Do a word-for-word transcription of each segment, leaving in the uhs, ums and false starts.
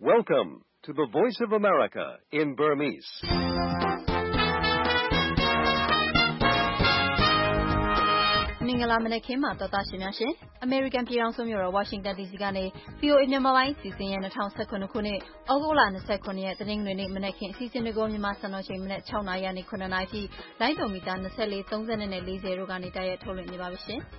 Welcome to the Voice of America in Burmese. ။မင်္ဂလာမနက်ခင်းပါတော်သားရှင်များရှင်။ American ပြည်ထောင်စုမြို့တော် Washington ဒီ စီ ကနေ ဗွီအိုအေ မြန်မာပိုင်းအစီအစဉ်ရဲ့၂၀၁၇ခုနှစ်ဩဂုတ်လ၂၇ရက်တနင်္ဂနွေနေ့မနက်ခင်းအစီအစဉ်တွေကိုမြန်မာစံတော်ချိန်မနက်၆နာရီကနေ၇နာရီထိလိုင်းဒုံမီတာ၂၄ ၃၀နဲ့၄၀တို့ကနေတိုက်ရိုက်ထုတ်လွှင့်နေပါပြီရှင်။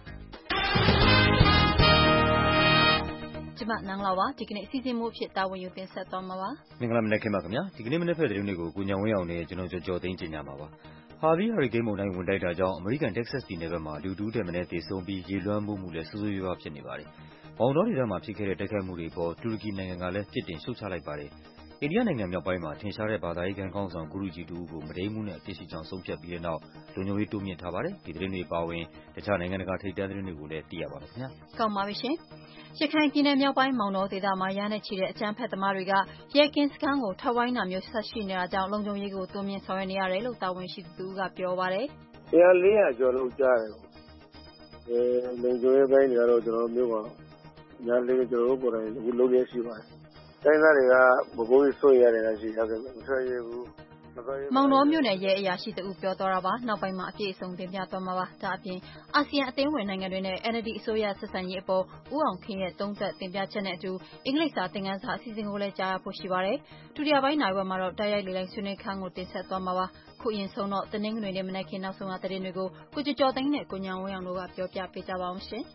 ကျမနန်းလာပါဒီကနေ့အစီအစဉ်မှုအဖြစ်တာဝန်ယူတင်ဆက်သွားမှာပါ။မင်္ဂလာမနက်ခင်းပါခင်ဗျာ။ဒီကနေ့မနက်ဖက်သတင်းတွေကိုကိုညောင်ဝင်းအောင်နဲ့ကျွန်တော်ကျော်ကျော်သိန်းကျင်ညာမှာပါ။ Harvey ဟာရီကိန်းမုန်တိုင်းဝင်တိုက်တာကြောင့်အမေရိကန် Texas ပြည်နယ်ဘက်မှာလူတူးထက်မနည်းသေဆုံးပြီးရေလွှမ်းမိုးမှုလည်းဆိုးဆိုးရွားရွားဖြစ်နေပါတယ်။မောင်တောဒေသမှာဖြစ်ခဲ့တဲ့တိုက်ခိုက်မှုတွေပေါ်တူရကီနိုင်ငံကလည်းပြစ်တင်ရှုတ်ချလိုက်ပါတယ်။အိန္ဒိယနိုင်ငံမြောက်ပိုင်းမှာထင်ရှားတဲ့ဘာသာရေးခေါင်းဆောင်ဂုရုကြီးတူကိုမဒိမ်းမှုနဲ့အပြစ်ရှိကြောင်းဆုံးဖြတ်ပြီးတဲ့နောက်လုံခြုံရေးတိုးမြင့်ထားပါတယ်။ဒီသတင်းတွေပါဝင်တခြားနိုင်ငံတကာထိပ်တန်းသတင်းတွေကိုလည်းသိရပါမယ်ခင်ဗျာ။ကောင်းပါပြီရှင်။ရခိုင်ပြည်နယ်မြောက်ပိုင်းမောင်တောဒေသမှာရာနဲ့ချီတဲ့အကြမ်းဖက်သမားတွေကရဲကင်းစခန်းကိုထောက်ဝိုင်းတာမျိုးဆက်ရှိနေတာကြောင့်လုံခြုံရေးကိုတိုးမြင့်ဆောင်ရွက်နေရတယ်လို့တာဝန်ရှိသူကပြောပါတယ်။တရားလေးရာကျော်လို့ကြားတယ်။အဲလုံခြုံရေးပိုင်းတွေကတော့ကျွန်တော်မျိုးပါညာလေးကျွန်တော်တို့ကိုယ်တိုင်အခုလုပ်ရရှိပါတယ်။တိုင်းသားတွေကဘဘိုးကြီးဆွေရတယ်လားရှိရတယ်မဆွေရဘူးမောင်တော်မြို့နယ်ရဲအရာရှိတူပြောတော့တာပါနောက်ပိုင်းမှာအပြည့်အစုံတင်ပြသွားမှာပါဒါအပြင်အာဆီယံအသင်းဝင်နိုင်ငံတွေနဲ့ N L D အစိုးရဆက်ဆံရေးအပေါ်ဦးအောင်ခင်ရဲ့သုံးသပ်တင်ပြချက်နဲ့အတူအင်္ဂလိပ်စာသင်ခန်းစာအစီအစဉ်ကိုလည်းကြားရဖို့ရှိပါတယ်ဒုတိယပိုင်းနိုင်ဝက်မှာတော့တိုက်ရိုက်လေလိုက်ဆွေးနွေးခန်းကိုတင်ဆက်သွားမှာပါခုအရင်ဆုံးတော့တနင်္ဂနွေနေ့မနက်ခင်းနောက်ဆုံးရသတင်းတွေကိုကိုကျော်ကျော်သိန်းနဲ့ကိုညောင်ဝင်းအောင်တို့ကပြောပြပေးကြပါအောင်ရှင်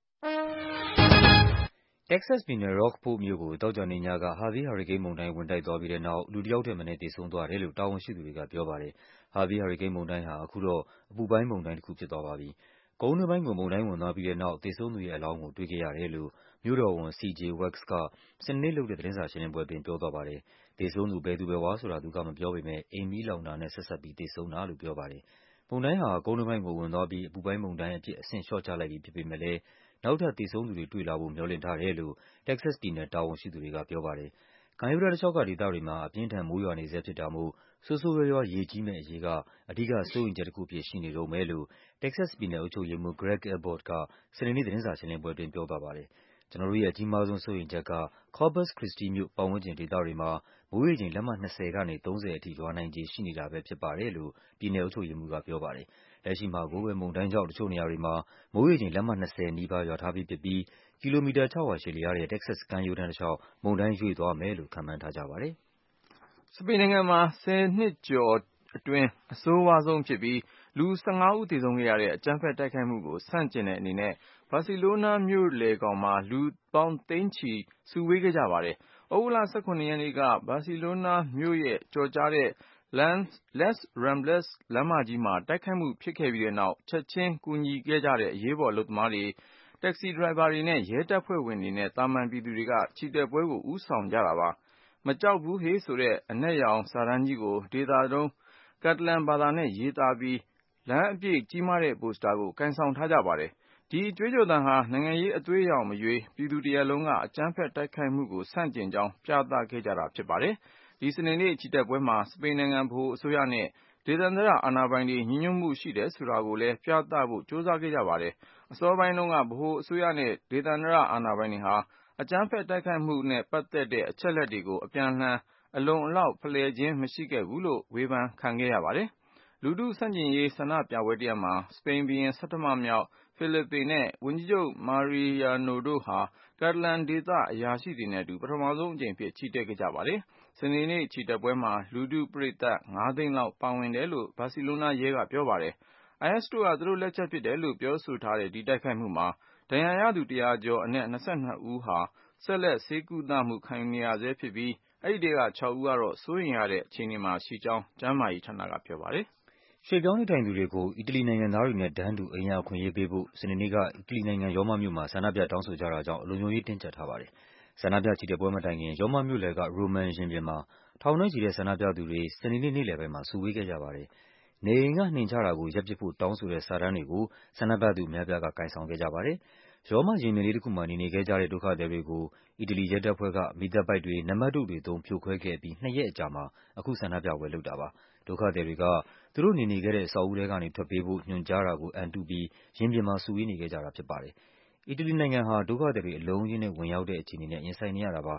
Texas ပြည်နယ် Rockport မြို့ကိုသောကြာနေ့ညက Harvey ဟာရီကိန်းမုန်တိုင်းဝင်တိုက်သွားပြီးတဲ့နောက်လူတစ်ယောက်ထက်မနည်းသေဆုံးသွားတယ်လို့တာဝန်ရှိသူတွေကပြောပါတယ်။ Harvey ဟာရီကိန်းမုန်တိုင်းဟာအခုတော့အပူပိုင်းမုန်တိုင်းတစ်ခုဖြစ်သွားပါပြီ။ကုန်းတွင်းပိုင်းကိုမုန်တိုင်းဝင်သွားပြီးတဲ့နောက်သေဆုံးသူရဲ့အလောင်းကိုတွေ့ခဲ့ရတယ်လို့မြို့တော်ဝန် C J Wax ကစနေနေ့လုပ်တဲ့သတင်းစာရှင်းလင်းပွဲအတွင်းပြောသွားပါတယ်။သေဆုံးသူဘယ်သူဘယ်ဝါဆိုတာသူကမပြောပေမဲ့အိမ်မီးလောင်တာနဲ့ဆက်စပ်ပြီးသေဆုံးတာလို့ပြောပါတယ်။မုန်တိုင်းဟာကုန်းတွင်းပိုင်းကိုဝင်သွားပြီးအပူပိုင်းမုန်တိုင်းအဖြစ်အဆင့်လျှော့ချလိုက်ပြီဖြစ်ပေမဲ့လည်းနောက်ထပ်သေဆုံးသူတွေတွေ့လာဖို့မျှော်လင့်ထားတယ်လို့ Texas ပြည်နယ်တာဝန်ရှိသူတွေကပြောပါတယ်။ကမ်းရိုးတန်းတလျှောက်ကဒေသတွေမှာအပြင်းအထန်မိုးရွာနေဆဲဖြစ်တာမို့ဆိုးဆိုးရွားရွားရေကြီးမယ့်အရေးကအဓိကစိုးရိမ်ချက်တစ်ခုအဖြစ်ရှိနေတုန်းပဲလို့ Texas ပြည်နယ်အုပ်ချုပ်ရေးမှူး Greg Abbott ကစနေနေ့သတင်းစာရှင်းလင်းပွဲအတွင်းပြောသွားပါတယ်။ကျွန်တော်တို့ရဲ့အကြီးမားဆုံးစိုးရိမ်ချက်က Corpus Christi မြို့ပတ်ဝန်းကျင်ဒေသတွေမှာမိုးရေချိန်လက်မ၂၀ကနေ၃၀အထိရွာနိုင်ခြေရှိနေတာပဲဖြစ်ပါတယ်လို့ပြည်နယ်အုပ်ချုပ်ရေးမှူးကပြောပါတယ်။လက်ရှိမှာကိုပဲမုန်တိုင်းကြောင့်တချို့နေရာတွေမှာမိုးရေချိန်လက်မ၂၀နီးပါးရွာထားပြီးဖြစ်ပြီးကီလိုမီတာ၆ရာရှည်လျားတဲ့ Texas ကမ်းရိုးတန်းတလျှောက်မုန်တိုင်းရွေ့သွားမယ်လို့ခန့်မှန်းထားကြပါတယ်။စပိန်နိုင်ငံမှာဆယ်နှစ်ကျော်အတွင်းအဆိုးဝါးဆုံးဖြစ်ပြီးလူ၁၅ဦးသေဆုံးခဲ့ရတဲ့အကြမ်းဖက်တိုက်ခိုက်မှုကိုဆန့်ကျင်တဲ့အနေနဲ့ဘာစီလိုနာမြို့လယ်ကောင်မှာလူပေါင်းသိန်းချီစုဝေးခဲ့ကြပါတယ်။ဩဂုတ်လ၁၇ရက်နေ့ကဘာစီလိုနာမြို့ရဲ့ကျော်ကြားတဲ့Les Ramblas လမ်းမကြီးမှာတိုက်ခိုက်မှုဖြစ်ခဲ့ပြီးတဲ့နောက်ချက်ချင်းကူညီခဲ့ကြတဲ့အရေးပေါ်အလုပ်သမားတွေတက္ကစီဒရိုင်ဘာတွေနဲ့ရဲတပ်ဖွဲ့ဝင်တွေနဲ့သာမန်ပြည်သူတွေကချီတက်ပွဲကိုဦးဆောင်ကြတာပါ။မကြောက်ဘူးဟေ့ဆိုတဲ့အနက်ရောင်စာတန်းကြီးကိုဒေသတွင်းကက်တလန်ဘာသာနဲ့ရေးသားပြီးလမ်းအပြည့်ကြီးမားတဲ့ပိုစတာကိုကိုင်ဆောင်ထားကြပါတယ်။ဒီကြွေးကြော်သံဟာနိုင်ငံရေးအသွေးရောင်မရွေးပြည်သူတရပ်လုံးကအကြမ်းဖက်တိုက်ခိုက်မှုကိုဆန့်ကျင်ကြောင်းပြသခဲ့ကြတာဖြစ်ပါတယ်။ဒီစနေနေ့ချီတက်ပွဲမှာစပိန်နိုင်ငံဗဟိုအစိုးရနဲ့ဒေသန္တရအာဏာပိုင်တွေညီညွတ်မှုရှိတယ်ဆိုတာကိုလည်းပြသဖို့ကြိုးစားခဲ့ကြပါတယ်။အစောပိုင်းတုန်းကဗဟိုအစိုးရနဲ့ဒေသန္တရအာဏာပိုင်တွေဟာအကြမ်းဖက်တိုက်ခိုက်မှုနဲ့ပတ်သက်တဲ့အချက်အလက်တွေကိုအပြန်အလှန်အလုံအလောက်ဖလှယ်ခြင်းမရှိခဲ့ဘူးလို့ဝေဖန်ခံခဲ့ရပါတယ်။လူထုဆန့်ကျင်ရေးဆန္ဒပြပွဲတစ်ရပ်မှာစပိန်ဘုရင်ဆဌမမြောက်ဖိလစ်ပေနဲ့ဝန်ကြီးချုပ်မာရီယာနိုတို့ဟာကက်တလန်ဒေသအရာရှိတွေနဲ့အတူပထမဆုံးအကြိမ်အဖြစ်ချီတက်ခဲ့ကြပါတယ်။စနေနေ့ချီတက်ပွဲမှာလူထုပရိသတ်ငါးသိန်းလောက်ပါဝင်တယ်လို့ဘာစီလိုနာရဲကပြောပါတယ်။ I S တို့ကသူတို့လက်ချက်ဖြစ်တယ်လို့ပြောဆိုထားတဲ့ဒီတိုက်ခိုက်မှုမှာဒဏ်ရာရသူတစ်ရာကျော်အနက်၂၂ဦးဟာဆက်လက်ဆေးကုသမှုခံယူနေရဆဲဖြစ်ပြီးအဲဒီထဲက၆ဦးကတော့စိုးရိမ်ရတဲ့အခြေအနေမှာရှိကြောင်းကျန်းမာရေးဌာနကပြောပါတယ်။ရွှေ့ပြောင်းနေထိုင်သူတွေကိုအီတလီနိုင်ငံသားတွေနဲ့တန်းတူအိမ်ယာအခွင့်အရေးပေးဖို့စနေနေ့ကအီတလီနိုင်ငံရောမမြို့မှာဆန္ဒပြတောင်းဆိုကြတာကြောင့်လုံခြုံရေးတင်းကျပ်ထားပါတယ်။ဆန္ဒပြချီတက်ပွဲမတိုင်ခင်ရောမမြို့လယ်ကရိုမန်ရင်ပြင်မှာထောင်နဲ့ချီတဲ့ဆန္ဒပြသူတွေစနေနေ့နေ့လယ်ပိုင်းမှာစုဝေးခဲ့ကြပါတယ်။နေအိမ်ကနှင်ချတာကိုရပ်ပစ်ဖို့တောင်းဆိုတဲ့စာတန်းတွေကိုဆန္ဒပြသူအများအပြားကကိုင်ဆောင်ခဲ့ကြပါတယ်။ရောမရင်ပြင်လေးတစ်ခုမှာနေနေခဲ့ကြတဲ့ဒုက္ခသည်တွေကိုအီတလီရဲတပ်ဖွဲ့ကမီးသတ်ပိုက်တွေ၊နံပါတ်တုတ်တွေသုံးဖြိုခွဲခဲ့ပြီးနှစ်ရက်အကြာမှာအခုဆန္ဒပြပွဲလုပ်တာပါ။ဒုက္ခသည်တွေကသူတို့နေနေခဲ့တဲ့အဆောက်အဦထဲကနေထွက်ပေးဖို့ညွှန်ကြားတာကိုအံတုပြီးရင်ပြင်မှာစုဝေးနေခဲ့ကြတာဖြစ်ပါတယ်။အီတလီနိုင်ငံဟာဒုက္ခသည်တွေအလုံးအရင်းနဲ့ဝင်ရောက်တဲ့အခြေအနေနဲ့ရင်ဆိုင်နေရတာပါ။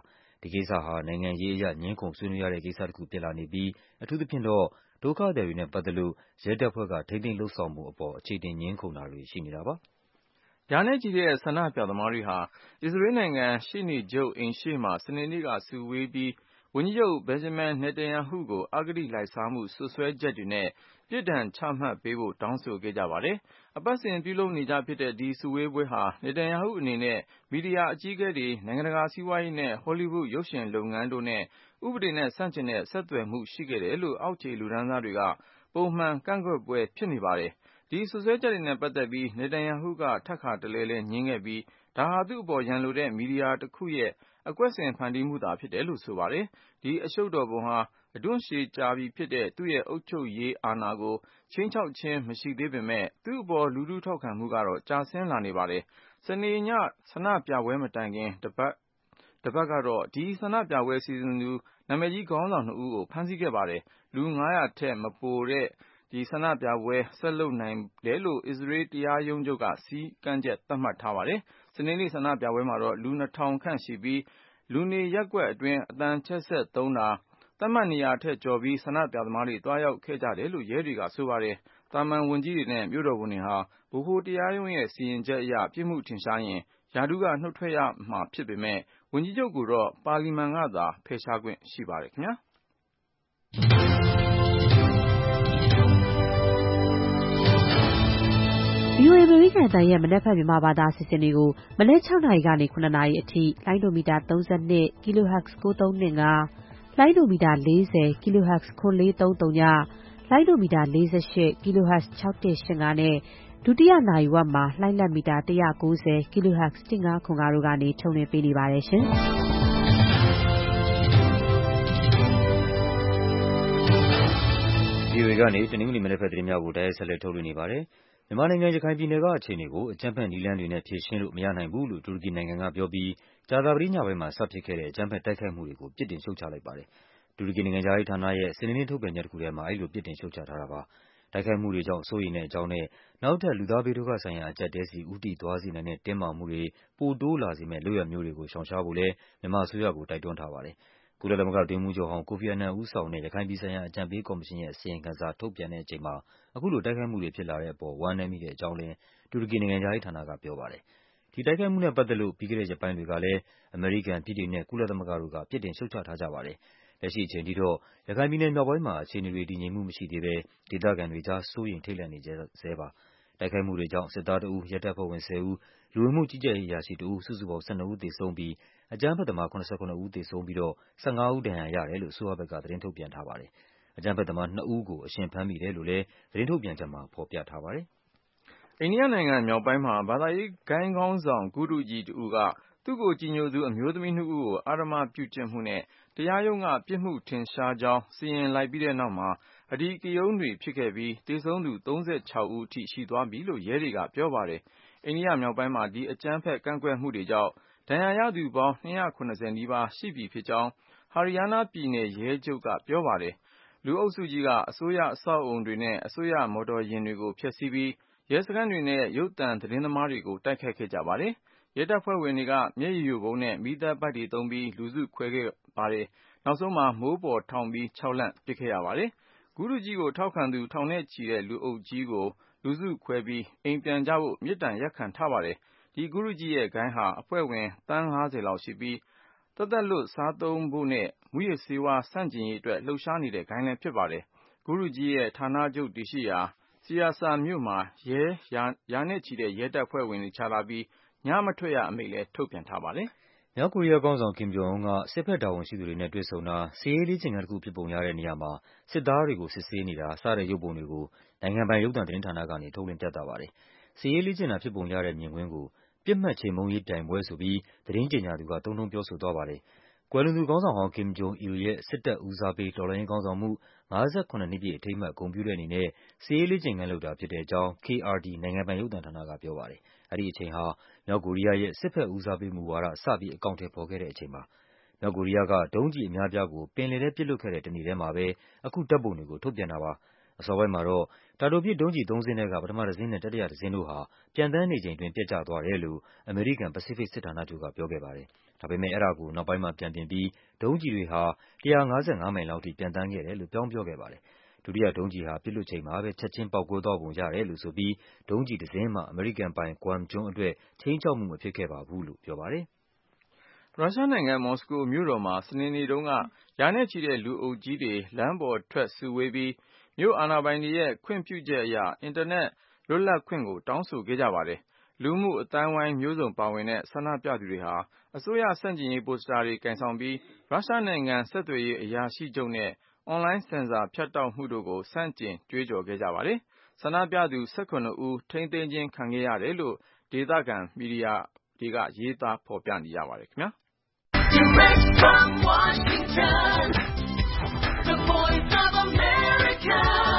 ဒီကိစ္စဟာနိုင်ငံရေးအရငြင်းခုန်ဆွေးနွေးရတဲ့ကိစ္စတခုဖြစ်လာနေပြီးအထူးသဖြင့်တော့ဒုက္ခသည်တွေနဲ့ပတ်သက်လို့ရဲတပ်ဖွဲ့ကထိန်းသိမ်းလုပ်ဆောင်မှုအပေါ်အခြေတင်ငြင်းခုန်တာတွေရှိနေတာပါ။ရာနဲ့ချီတဲ့ဆန္ဒပြသမားတွေဟာအစ္စရေးနိုင်ငံရှေ့နေချုပ်အိမ်ရှေ့မှာစနေနေ့ကစုဝေးပြီးဝန်ကြီးချုပ်ဘင်ဂျမင်နေတန်ယာဟုကိုအဂတိလိုက်စားမှုစွပ်စွဲချက်တွေနဲ့ပြစ်ဒဏ်ချမှတ်ပေးဖို့တောင်းဆိုခဲ့ကြပါတယ်။အပတ်စဉ်ပြုလုပ်နေကြဖြစ်တဲ့ဒီစုဝေးပွဲဟာနေတန်ယာဟုအနေနဲ့မီဒီယာအကြီးအကဲတွေနိုင်ငံတကာစီးပွားရေးနဲ့ဟောလိဝုဒ်ရုပ်ရှင်လုပ်ငန်းတို့နဲ့ဥပဒေနဲ့ဆန့်ကျင်တဲ့ဆက်သွယ်မှုရှိခဲ့တယ်လို့အောက်ခြေလူတန်းစားတွေကပုံမှန်ကန့်ကွက်ပွဲဖြစ်နေပါတယ်။ဒီစွပ်စွဲချက်တွေနဲ့ပတ်သက်ပြီးနေတန်ယာဟုကထပ်ခါတလဲလဲငြင်းခဲ့ပြီးဒါဟာသူ့အပေါ်ရန်လိုတဲ့မီဒီယာတစ်ခုရဲ့အကွက်ဆင်ဖန်တီးမှုသာဖြစ်တယ်လို့ဆိုပါတယ်။ဒီအရှုပ်တော်ပုံဟာအတွန့်ရှည်ကြာပြီဖြစ်တဲ့သူ့ရဲ့အုပ်ချုပ်ရေးအာဏာကိုခြိမ်းခြောက်ခြင်းမရှိသေးပေမဲ့သူ့အပေါ်လူထုထောက်ခံမှုကတော့ကျဆင်းလာနေပါတယ်။စနေညဆန္ဒပြပွဲမတိုင်ခင်တပတ်တပတ်ကတော့ဒီဆန္ဒပြပွဲစီစဉ်သူနာမည်ကြီးခေါင်းဆောင်နှစ်ဦးကိုဖမ်းဆီးခဲ့ပါတယ်။လူငါးရာထက်မပိုတဲ့ဒီဆန္ဒပြပွဲဆက်လုပ်နိုင်တယ်လို့အစ္စရေးတရားရုံးချုပ်ကစည်းကမ်းချက်သတ်မှတ်ထားပါတယ်။စနေနေ့ဆန္ဒပြပွဲမှာတော့လူနှစ်ထောင်ခန့်ရှိပြီးလူနေရပ်ကွက်အတွင်းအသံချဲ့စက်သုံးတာသတ်မှတ်နေရာထက်ကျော်ပြီးဆန္ဒပြသမားတွေတွားရောက်ခဲ့ကြတယ်လို့ရဲတွေကဆိုပါတယ်။သာမန်ဝန်ကြီးတွေနဲ့မြို့တော်ဝန်တွေဟာဗဟိုတရားရုံးရဲ့စီရင်ချက်အရပြစ်မှုထင်ရှားရင်ရာထူးကနှုတ်ထွက်ရမှာဖြစ်ပေမဲ့ဝန်ကြီးချုပ်ကိုတော့ပါလီမန်ကသာဖယ်ရှားခွင့်ရှိပါတယ်ခင်ဗျာ။ဗွီအိုအေ အမေရိကန်အသံရဲ့မနက်ဖြန်မြန်မာဘာသာအစီအစဉ်တွေကိုမနက်၆နာရီကနေ၇နာရီအထိလိုင်းဒိုမီတာသုံး၂ kHz ကိုးသုံး၂၅လိုင်းဒိုမီတာလေး၀ kHz ခွန်လေးသုံး၀လိုင်းဒိုမီတာလေး၈ kHz ၆၁၈၅နဲ့ဒုတိယနာရီဝက်မှာလှိုင်းလတ်မီတာ၁၉၀ kHz ၁၅ခွန်၅တို့ကနေထုတ်လွှင့်ပေးနေပါတယ်ရှင်။ဗွီအိုအေကနေတနင်္ဂနွေမနက်ဖြန်သတင်းများကိုတိုက်ရိုက်ဆက်လက်ထုတ်လွှင့်နေပါတယ်။မြန်မာနိုင်ငံရခိုင်ပြည်နယ်ကအခြေအနေကိုအကြမ်းဖက်နည်းလမ်းတွေနဲ့ဖြေရှင်းလို့မရနိုင်ဘူးလို့တူရကီနိုင်ငံကပြောပြီးကြာသပတေးညပိုင်းမှာစဖြစ်ခဲ့တဲ့အကြမ်းဖက်တိုက်ခိုက်မှုတွေကိုပြစ်တင်ရှုတ်ချလိုက်ပါတယ်။တူရကီနိုင်ငံသားရေးဌာနရဲ့စနေနေ့ထုတ်ပြန်ချက်တစ်ခုထဲမှာအဲဒီလိုပြစ်တင်ရှုတ်ချထားတာပါ။တိုက်ခိုက်မှုတွေကြောင့်စိုးရိမ်တဲ့အကြောင်းနဲ့နောက်ထပ်လူသားဘေးဒုက္ခဆိုင်ရာအကျပ်အတည်းစီဦးတည်သွားစေနိုင်တဲ့တင်းမာမှုတွေပိုတိုးလာစေမယ့်လုပ်ရပ်မျိုးတွေကိုရှောင်ရှားဖို့လည်းမြန်မာအစိုးရကိုတိုက်တွန်းထားပါတယ်။ကုလသမဂ္ဂအတွင်းရေးမှူးချုပ်ဟောင်းကိုဖီအာနန်ဦးဆောင်တဲ့ရခိုင်ပြည်ဆိုင်ရာအကြံပေးကော်မရှင်ရဲ့အစီရင်ခံစာထုတ်ပြန်တဲ့အချိန်မှာအခုလိုတိုက်ခိုက်မှုတွေဖြစ်လာတဲ့အပေါ်ဝမ်းနည်းမိတဲ့အကြောင်းလည်းတူရကီနိုင်ငံခြားရေးဌာနကပြောပါတယ်။ဒီတိုက်ခိုက်မှုနဲ့ပတ်သက်လို့ပြီးခဲ့တဲ့ရက်ပိုင်းတွေကလည်းအမေရိကန်၊ဗြိတိန်နဲ့ကုလသမဂ္ဂတို့ကပြစ်တင်ရှုတ်ချထားကြပါတယ်။လက်ရှိအချိန်ထိတော့ရခိုင်ပြည်နယ်မြောက်ပိုင်းမှာအခြေအနေတွေတည်ငြိမ်မှုမရှိသေးဘဲဒေသခံတွေကြားစိုးရိမ်ထိတ်လန့်နေဆဲပါ။တိုက်ခိုက်မှုတွေကြောင့်စစ်သားတစ်ဦး၊ရဲတပ်ဖွဲ့ဝင်၁၀ဦး၊လူဝင်မှုကြီးကြပ်ရေးအရာရှိတစ်ဦးစုစုပေါင်း၁၂ဦးသေဆုံးပြီးအကြမ်းဖက်သမား၇၇ဦးသေဆုံးပြီးတော့၁၅ဦးဒဏ်ရာရတယ်လို့အစိုးရဘက်ကသတင်းထုတ်ပြန်ထားပါတယ်။အကြမ်းဖက်သမားနှစ်ဦးကိုအရှင်ဖမ်းမိတယ်လို့လည်းသတင်းထုတ်ပြန်ချက်မှာဖော်ပြထားပါတယ်။အိန္ဒိယနိုင်ငံမြောက်ပိုင်းမှာဘာသာရေးဂိုဏ်းခေါင်းဆောင်ဂုရုကြီးတစ်ဦးကသူ့ကိုကြည်ညိုသူအမျိုးသမီးနှစ်ဦးကိုအဓမ္မပြုကျင့်မှုနဲ့တရားရုံးကပြစ်မှုထင်ရှားကြောင်းစီရင်လိုက်ပြီးတဲ့နောက်မှာအဓိကရုဏ်းတွေဖြစ်ခဲ့ပြီးသေဆုံးသူသုံးခြောက်ဦးအထိရှိသွားပြီလို့ရဲတွေကပြောပါတယ်။အိန္ဒိယမြောက်ပိုင်းမှာဒီအကြမ်းဖက်ကန့်ကွက်မှုတွေကြောင့်ဒဏ်ရာရသူပေါင်းနှစ်ရာခုနှစ်ဆယ်နီးပါးရှိပြီဖြစ်ကြောင်းဟာရီယားနားပြည်နယ်ရဲချုပ်ကပြောပါတယ်။လူအုပ်စုကြီးကအစိုးရအဆောက်အုံတွေနဲ့အစိုးရမော်တော်ယာဉ်တွေကိုဖျက်ဆီးပြီးရဲစခန်းတွေနဲ့ရုပ်သံသတင်းသမားတွေကိုတိုက်ခိုက်ခဲ့ကြပါတယ်။ရဲတပ်ဖွဲ့ဝင်တွေကမျက်ရည်ယိုဗုံးနဲ့မီးသတ်ပိုက်တွေသုံးပြီးလူစုခွဲခဲ့ပါတယ်။နောက်ဆုံးမှာမိုးပေါ်ထောင်ပြီးခြောက်လှန့်ပစ်ခဲ့ရပါတယ်။ဂုရုကြီးကိုထောက်ခံသူထောင်နဲ့ချီတဲ့လူအုပ်ကြီးကိုလူစုခွဲပြီးအိမ်ပြန်ကြဖို့မေတ္တာရပ်ခံထားပါတယ်။ဒီဂုရုကြီးရဲ့ဂိုဏ်းဟာအဖွဲ့ဝင်သန်းငါးဆယ်လောက်ရှိပြီးသက်သက်လွတ်စားသုံးဖို့နဲ့မူးယစ်ဆေးဝါးဆန့်ကျင်ရေးအတွက်လှုပ်ရှားနေတဲ့ဂိုဏ်းလည်းဖြစ်ပါတယ်။ဂုရုကြီးရဲ့ဌာနချုပ်တည်ရှိရာဆီယာဆာမြို့မှာရဲရာနဲ့ချီတဲ့ရဲတပ်ဖွဲ့ဝင်တွေချထားပြီးညမထွက်ရအမိန့်လည်းထုတ်ပြန်ထားပါတယ်။မြောက်ကိုရီးယားခေါင်းဆောင်ကင်ဂျုံအွန်းကစစ်ဘက်တာဝန်ရှိသူတွေနဲ့တွေ့ဆုံတာ၊စစ်ရေးလေ့ကျင့်ခန်းတစ်ခုဖြစ်ပုံရတဲ့နေရာမှာစစ်သားတွေကိုစစ်ဆေးနေတာစတဲ့ရုပ်ပုံတွေကိုနိုင်ငံပိုင်ရုပ်သံသတင်းဌာနကနေထုတ်လွှင့်ပြသပါတယ်။စစ်ရေးလေ့ကျင့်တာဖြစ်ပုံရတဲ့မြင်ကွင်းကိုပစ်မှတ်ချေမှုန်းရေးပြိုင်ပွဲဆိုပြီးသတင်းကြေညာသူကသုံးနှုန်းပြောဆိုသွားပါတယ်။ကွယ်လွန်သူခေါင်းဆောင်ဟောင်းကင်ဂျုံအီလ်ရဲ့စစ်တပ်ဦးစားပေးတော်လှန်ရေးခေါင်းဆောင်မှုငါးဆယ့်ခုနှစ်နှစ်ပြည့်အထိမ်းအမှတ်ဂုဏ်ပြုတဲ့အနေနဲ့စစ်ရေးလေ့ကျင့်ခန်းလုပ်တာဖြစ်တဲ့အကြောင်း K R T နိုင်ငံပိုင်ရုပ်သံဌာနကပြောပါတယ်။အဲဒီအချိန်ဟာမြောက်ကိုရီးယားရဲ့စစ်ဘက်ဦးစားပေးမူဝါဒစပြီးအကောင်အထည်ဖော်ခဲ့တဲ့အချိန်ပါ။မြောက်ကိုရီးယားကဒုံးကျည်အများအပြားကိုပင်လယ်ထဲပစ်လွှတ်ခဲ့တဲ့တနေ့ထဲမှာပဲအခုဓာတ်ပုံတွေကိုထုတ်ပြန်တာပါ။အစောပိုင်းမှာတော့တာတိုပစ်ဒုံးကျည်သုံးစင်းထဲက ပထမတစင်းနဲ့ တတိယတစင်းတို့ဟာ ပျံသန်းနေချိန်အတွင်း ပျက်ကျသွားတယ်လို့ အမေရိကန် ပစိဖိတ်စစ်ဌာနချုပ်က ပြောခဲ့ပါတယ်။ ဒါပေမယ့် အဲဒါကို နောက်ပိုင်းမှာ ပြန်ပြင်ပြီး ဒုံးကျည်တွေဟာ ၁၅၅ မိုင်လောက်ထိ ပျံသန်းခဲ့တယ်လို့ ပြောင်းပြောခဲ့ပါတယ်။ ဒုတိယဒုံးကျည်ဟာ ပစ်လွှတ်ချိန်မှာပဲ ချက်ခြင်းပေါက်ကွဲသွားပုံရတယ်လို့ဆိုပြီး ဒုံးကျည်တစင်းမှ အမေရိကန်ပိုင် Guam ကျွန်းအတွက် ခြိမ်းခြောက်မှုမဖြစ်ခဲ့ပါဘူးလို့ ပြောပါတယ်။ရုရှားနိုင်ငံ မော်စကိုမြို့တော်မှာ စနေနေ့တုန်းက ရာနဲ့ချီတဲ့ လူအုပ်ကြီးတွေ လမ်းပေါ်ထွက်စုဝေးပြီး မြို့အာဏာပိုင်တွေရဲ့ ခွင့်ပြုချက်အရ အင်တာနက် လွတ်လပ်ခွင့်ကို တောင်းဆိုခဲ့ကြပါတယ်။ လူမှုအသိုင်းအဝိုင်းမျိုးစုံပါဝင်တဲ့ ဆန္ဒပြသူတွေဟာ အစိုးရဆန့်ကျင်ရေးပိုစတာတွေကိုင်ဆောင်ပြီး ရုရှားနိုင်ငံ ဆက်သွယ်ရေးအရာရှိချုပ်နဲ့ အွန်လိုင်းဆင်ဆာဖြတ်တောက်မှုတို့ကို ဆန့်ကျင်ကြွေးကြော်ခဲ့ကြပါတယ်။ ဆန္ဒပြသူ ၁၇ ဦး ထိန်းသိမ်းခြင်းခံခဲ့ရတယ်လို့ ဒေသခံမီဒီယာတွေက ရေးသားဖော်ပြကြပါတယ်ခင်ဗျာ။ Direct from Washington, the voice of America,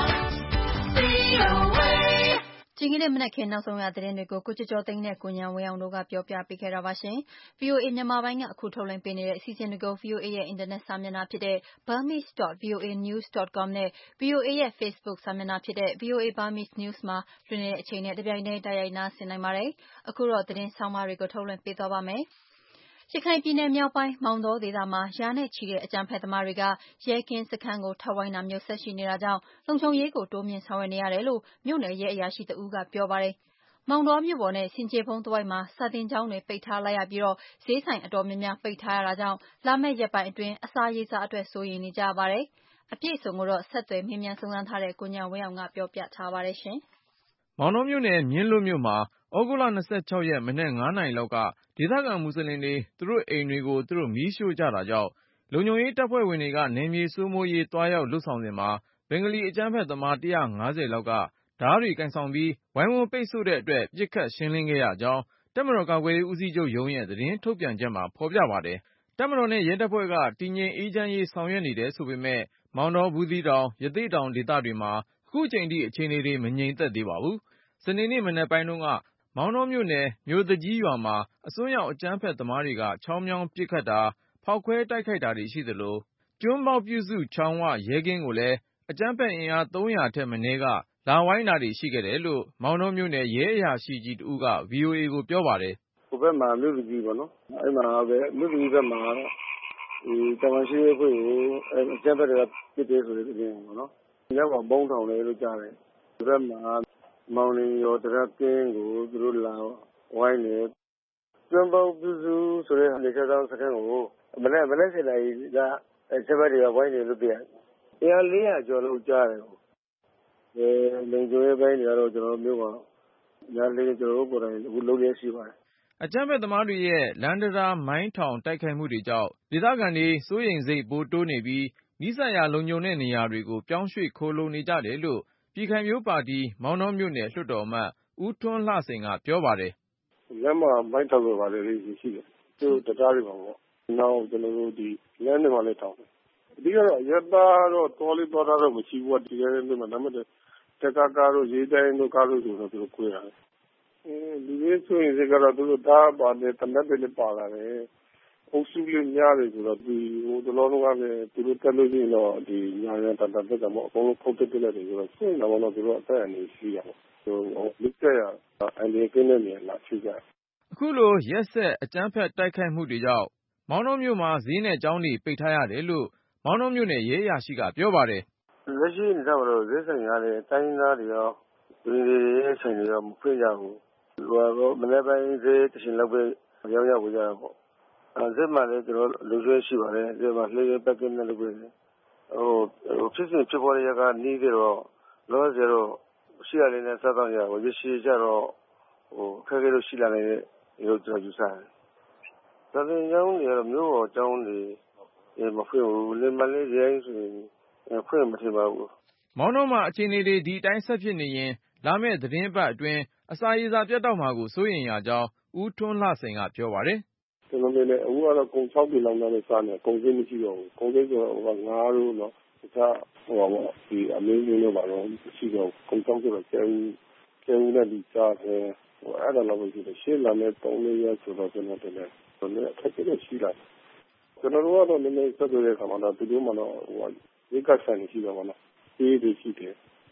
ဒီကနေ့မနက်ခင်းနောက်ဆုံးရသတင်းတွေကို ကိုကျော်ကျော်သိန်းနဲ့ ကိုဉာဏ်ဝင်းအောင်တို့ကပြောပြပေးခဲ့တာပါရှင်။ ဗွီအိုအေမြန်မာပိုင်းက အခုထုတ်လွှင့်ပေးနေတဲ့အစီအစဉ်တွေကို ဗွီအိုအေရဲ့အင်တာနက်စာမျက်နှာဖြစ်တဲ့ burmese dot voa news dot com နဲ့ ဗွီအိုအေရဲ့ Facebook စာမျက်နှာဖြစ်တဲ့ ဗွီအိုအေ Burmese News မှာ လွှင့်နေတဲ့အချိန်နဲ့ တပြိုင်တည်းတိုက်ရိုက်နားဆင်နိုင်ပါတယ်။ အခုတော့သတင်းဆောင်းပါးတွေကို ထုတ်လွှင့်ပေးသွားပါမယ်။ ရခိုင်ပြည်နယ်မြောက်ပိုင်း မောင်တောဒေသမှာ ရာနဲ့ချီတဲ့အကြမ်းဖက်သမားတွေက ရဲကင်းစခန်းကို ထပ်ဝိုင်းတာမျိုး ဆက်ရှိနေတာကြောင့် လုံခြုံရေးကို တိုးမြှင့်ဆောင်ရွက်နေရတယ်လို့ မြို့နယ်ရဲအရာရှိတဦးကပြောပါတယ်။ မောင်တောမြို့ပေါ်နဲ့ ဆင်ခြေဖုံးတဝိုက်မှာ စာသင်ကျောင်းတွေ ပိတ်ထားလိုက်ရပြီး ဈေးဆိုင်အတော်များများ ပိတ်ထားရတာကြောင့် လာမယ့်ရက်ပိုင်းအတွင်း အစားအရေးစားအတွက် စိုးရိမ်နေကြရပါတယ်။ အပြည့်အစုံကိုတော့ ဆက်သွယ်မေးမြန်းစုံစမ်းထားတဲ့ ကိုဉာဏ်ဝင်းအောင်ကပြောပြထားပါတယ်။မောင်တောမြို့နယ် မြင်းလွတ်မြို့မှာ သြဂုတ်လ ၂၆ ရက် မနက် ၅ နာရီလောက်က ဒေသခံမွတ်ဆလင်တွေ သူတို့အိမ်တွေကို သူတို့မီးရှို့ကြတာကြောင့် လုံခြုံရေးတပ်ဖွဲ့ဝင်တွေက နယ်မြေစိုးမိုးရေး သွားရောက်လုပ်ဆောင်စဉ်မှာ ဘင်္ဂလီအကြမ်းဖက်သမား ၁၅၀ လောက်က ဓားတွေကိုင်ဆောင်ပြီး ဝိုင်းဝန်းပိတ်ဆို့တဲ့အတွက် ပစ်ခတ်ရှင်းလင်းခဲ့ရကြောင်း တပ်မတော်ကာကွယ်ရေးဦးစီးချုပ်ရုံးရဲ့ သတင်းထုတ်ပြန်ချက်မှာ ဖော်ပြပါတယ်။ တပ်မတော်နဲ့ရဲတပ်ဖွဲ့က တည်ငြိမ်အေးချမ်းရေးဆောင်ရွက်နေတယ်ဆိုပေမယ့် မောင်တော၊ ဘူးသီးတောင်၊ ရသေ့တောင်ဒေသတွေမှာ ခုချိန်ထိ အခြေအနေတွေ မငြိမ်သက်သေးပါဘူး။ စနေနေ့မနက်ပိုင်းတုန်းက မောင်တောမြို့နယ် မြို့သူကြီးရွာမှာ အစွန်းရောက်အကြမ်းဖက်သမားတွေက ချောင်းမြောင်းပစ်ခတ်တာ၊ ဖောက်ခွဲတိုက်ခိုက်တာတွေရှိသလို ကျွန်းပေါက်ပြုစုချောင်ဝ ရဲကင်းကိုလည်း အကြမ်းဖက်အင်အား သုံးရာထက်မနည်းက လာဝိုင်းတာတွေရှိခဲ့တယ်လို့ မောင်တောမြို့နယ် ရဲအရာရှိကြီးတဦးက ဗွီအိုအေကိုပြောပါတယ်။ “ဟိုဘက်မှာမြို့သူကြီးပေါ့နော်။ အဲဒီမှာပဲမြို့သူကြီးဘက်မှာဒီတာဝန်ရှိရေးအဖွဲ့ကိုအကြမ်းဖက်တွေကပစ်တယ်ဆိုတဲ့သတင်းပေါ့နော်။ညမှာဗုံးထောင်တယ်လို့ကြားတယ်။ဒီဘက်မှာမောင်နေရောတရကင်းကိုသူတို့လာဝိုင်းတယ်။ကျွန်းပေါက်ပြုစုဆိုတဲ့လေကြောင်းစခန်းကိုမနက်မနက်ဆယ်နာရီကအကြမ်းဖက်တွေကဝိုင်းတယ်လို့သိရတယ်။အင်အားလေးရာကျော်လို့ကြားတယ်။အဲလုံခြုံရေးပိုင်းတွေကတော့ကျွန်တော်တို့မြို့ကညာလေးကျွန်တော်တို့ကိုယ်တိုင်အခုလုပ်ရရှိပါတယ်။ ” အကြမ်းဖက်သမားတွေရဲ့ လမ်းတံတားမိုင်းထောင်တိုက်ခိုက်မှုတွေကြောင့် ဒေသခံတွေစိုးရိမ်စိတ်ပိုတိုးနေပြီး နီးစပ်ရာလုံခြုံတဲ့နေရာတွေကို ပြောင်းရွှေ့ခိုလှုံနေကြတယ်လို့ ပြည်ခိုင်ဖြိုးပါတီ မောင်တောမြို့နယ်လွှတ်တော်အမတ် ဦးထွန်းလှစိန်ကပြောပါတယ်။ “လမ်းမှာမိုင်းထောင်တာတွေလည်းရှိတယ်။သူတို့တံတားတွေမှာပေါ့။နောက်ကျွန်တော်တို့ဒီလမ်းတွေမှာလည်းထောင်တယ်။အဓိကတော့အရပ်သားတော့သွားလေးသွားတာတော့မရှိဘူး။ဒီထဲမှာဒါပေမဲ့တက္ကကားတို့ရဲတိုင်းတို့ကားတို့ဆိုတော့သူတို့ခွဲထားတယ်။အင်းလူတွေစိုးရိမ်စိတ်ကတော့သူတို့ဓာတ်ပါတယ်သေနတ်တွေလည်းပါလာတယ်။အုပ်စုလေးများတယ်ဆိုတော့ဒီဟိုတလောလုံးကလည်းသူတို့တက်လို့ရှိရင်တော့ဒီညာညာတန်တန်တက်တာပေါ့အကုန်လုံးခုတ်ပစ်ပစ်လိုက်တယ်ဆိုတော့စိုးရိမ်တာပေါ့နော်သူတို့အသက်အန္တရာယ်ရှိတာပေါ့။ဟိုလုကရအန္တရာယ်ကင်းတဲ့နေရာလာရွှေ့ကြတယ်။ ” အခုလိုရက်ဆက်အကြမ်းဖက်တိုက်ခိုက်မှုတွေကြောင့် မောင်တောမြို့မှာ ဈေးနဲ့ကျောင်းတွေပိတ်ထားရတယ်လို့ မောင်တောမြို့နယ်ရဲအရာရှိကပြောပါတယ်။ “လက်ရှိအနေနဲ့ကတော့ဈေးဆိုင်ကလည်းတိုင်းရင်းသားတွေရောဒီရဲဆိုင်တွေရောမဖွင့်ကြဘူး။ဟိုကတော့မနေ့ပိုင်းဈေးတစ်ချိန်လောက်ပဲရောင်းရဝယ်ကြတာပေါ့။အဲဈေးမှာလည်းကျွန်တော်လုံခြုံရေးရှိပါတယ်။ဈေးမှာလှည့်ကင်းပတ်ကင်းနဲ့လုပ်ပေးတယ်။ဟိုဖြစ်စဉ်ဖြစ်ပွားတဲ့ရက်ကနီးပြီးတော့လောလောဆယ်တော့ရှိရလေးနဲ့စားသောက်ရဟိုရရှိကြတော့ဟိုခက်ခဲလို့ရှိလာနိုင်တဲ့လို့ကျွန်တော်ယူဆတယ်။စာသင်ကျောင်းတွေကတော့မြို့ပေါ်ကျောင်းတွေမဖွင့်ဘူး။လင်မလေးရိုင်းဆိုရင်ဖွင့်မထင်ပါဘူး။ ” မောင်တောမှာအခြေအနေတွေဒီအတိုင်းဆက်ဖြစ်နေရင် လာမယ့်သီတင်းပတ်အတွင်း အစာရေစာပြတ်တောက်မှာကိုစိုးရိမ်ရကြောင်း ဦးထွန်းလှစိန်ကပြောပါတယ်။ “ကျွန်တော်မြင်တယ်အခုကတော့ကုန်ခြောက်တွေလောက်နဲ့စားနေကုန်စည်မရှိတော့ဘူး။ကုန်စည်ဆိုတော့ဟိုကငါးတို့နော်တခြားဟိုပါပေါ့ဒီအမင်းကြီးတို့ပါတော့မရှိတော့ကုန်ခြောက်ဆိုတော့ကျဲဦးကျဲဦးနဲ့ဒီစားတယ်ဟိုအဲ့ဒါလောက်ပဲရှိတယ်ရှေ့လာမယ့်သုံးလေးရက်ဆိုတော့ကျွန်တော်တင်တယ်ဆိုတော့အခက်အခဲတွေရှိလာတယ်ကျွန်တော်တို့ကတော့နည်းနည်းဆက်သွယ်တဲ့အခါမှာတော့သူတို့မှတော့ဟိုရိတ်ကဆန်နေရှိတော့ဗောနော်သေးသေးရှိတယ်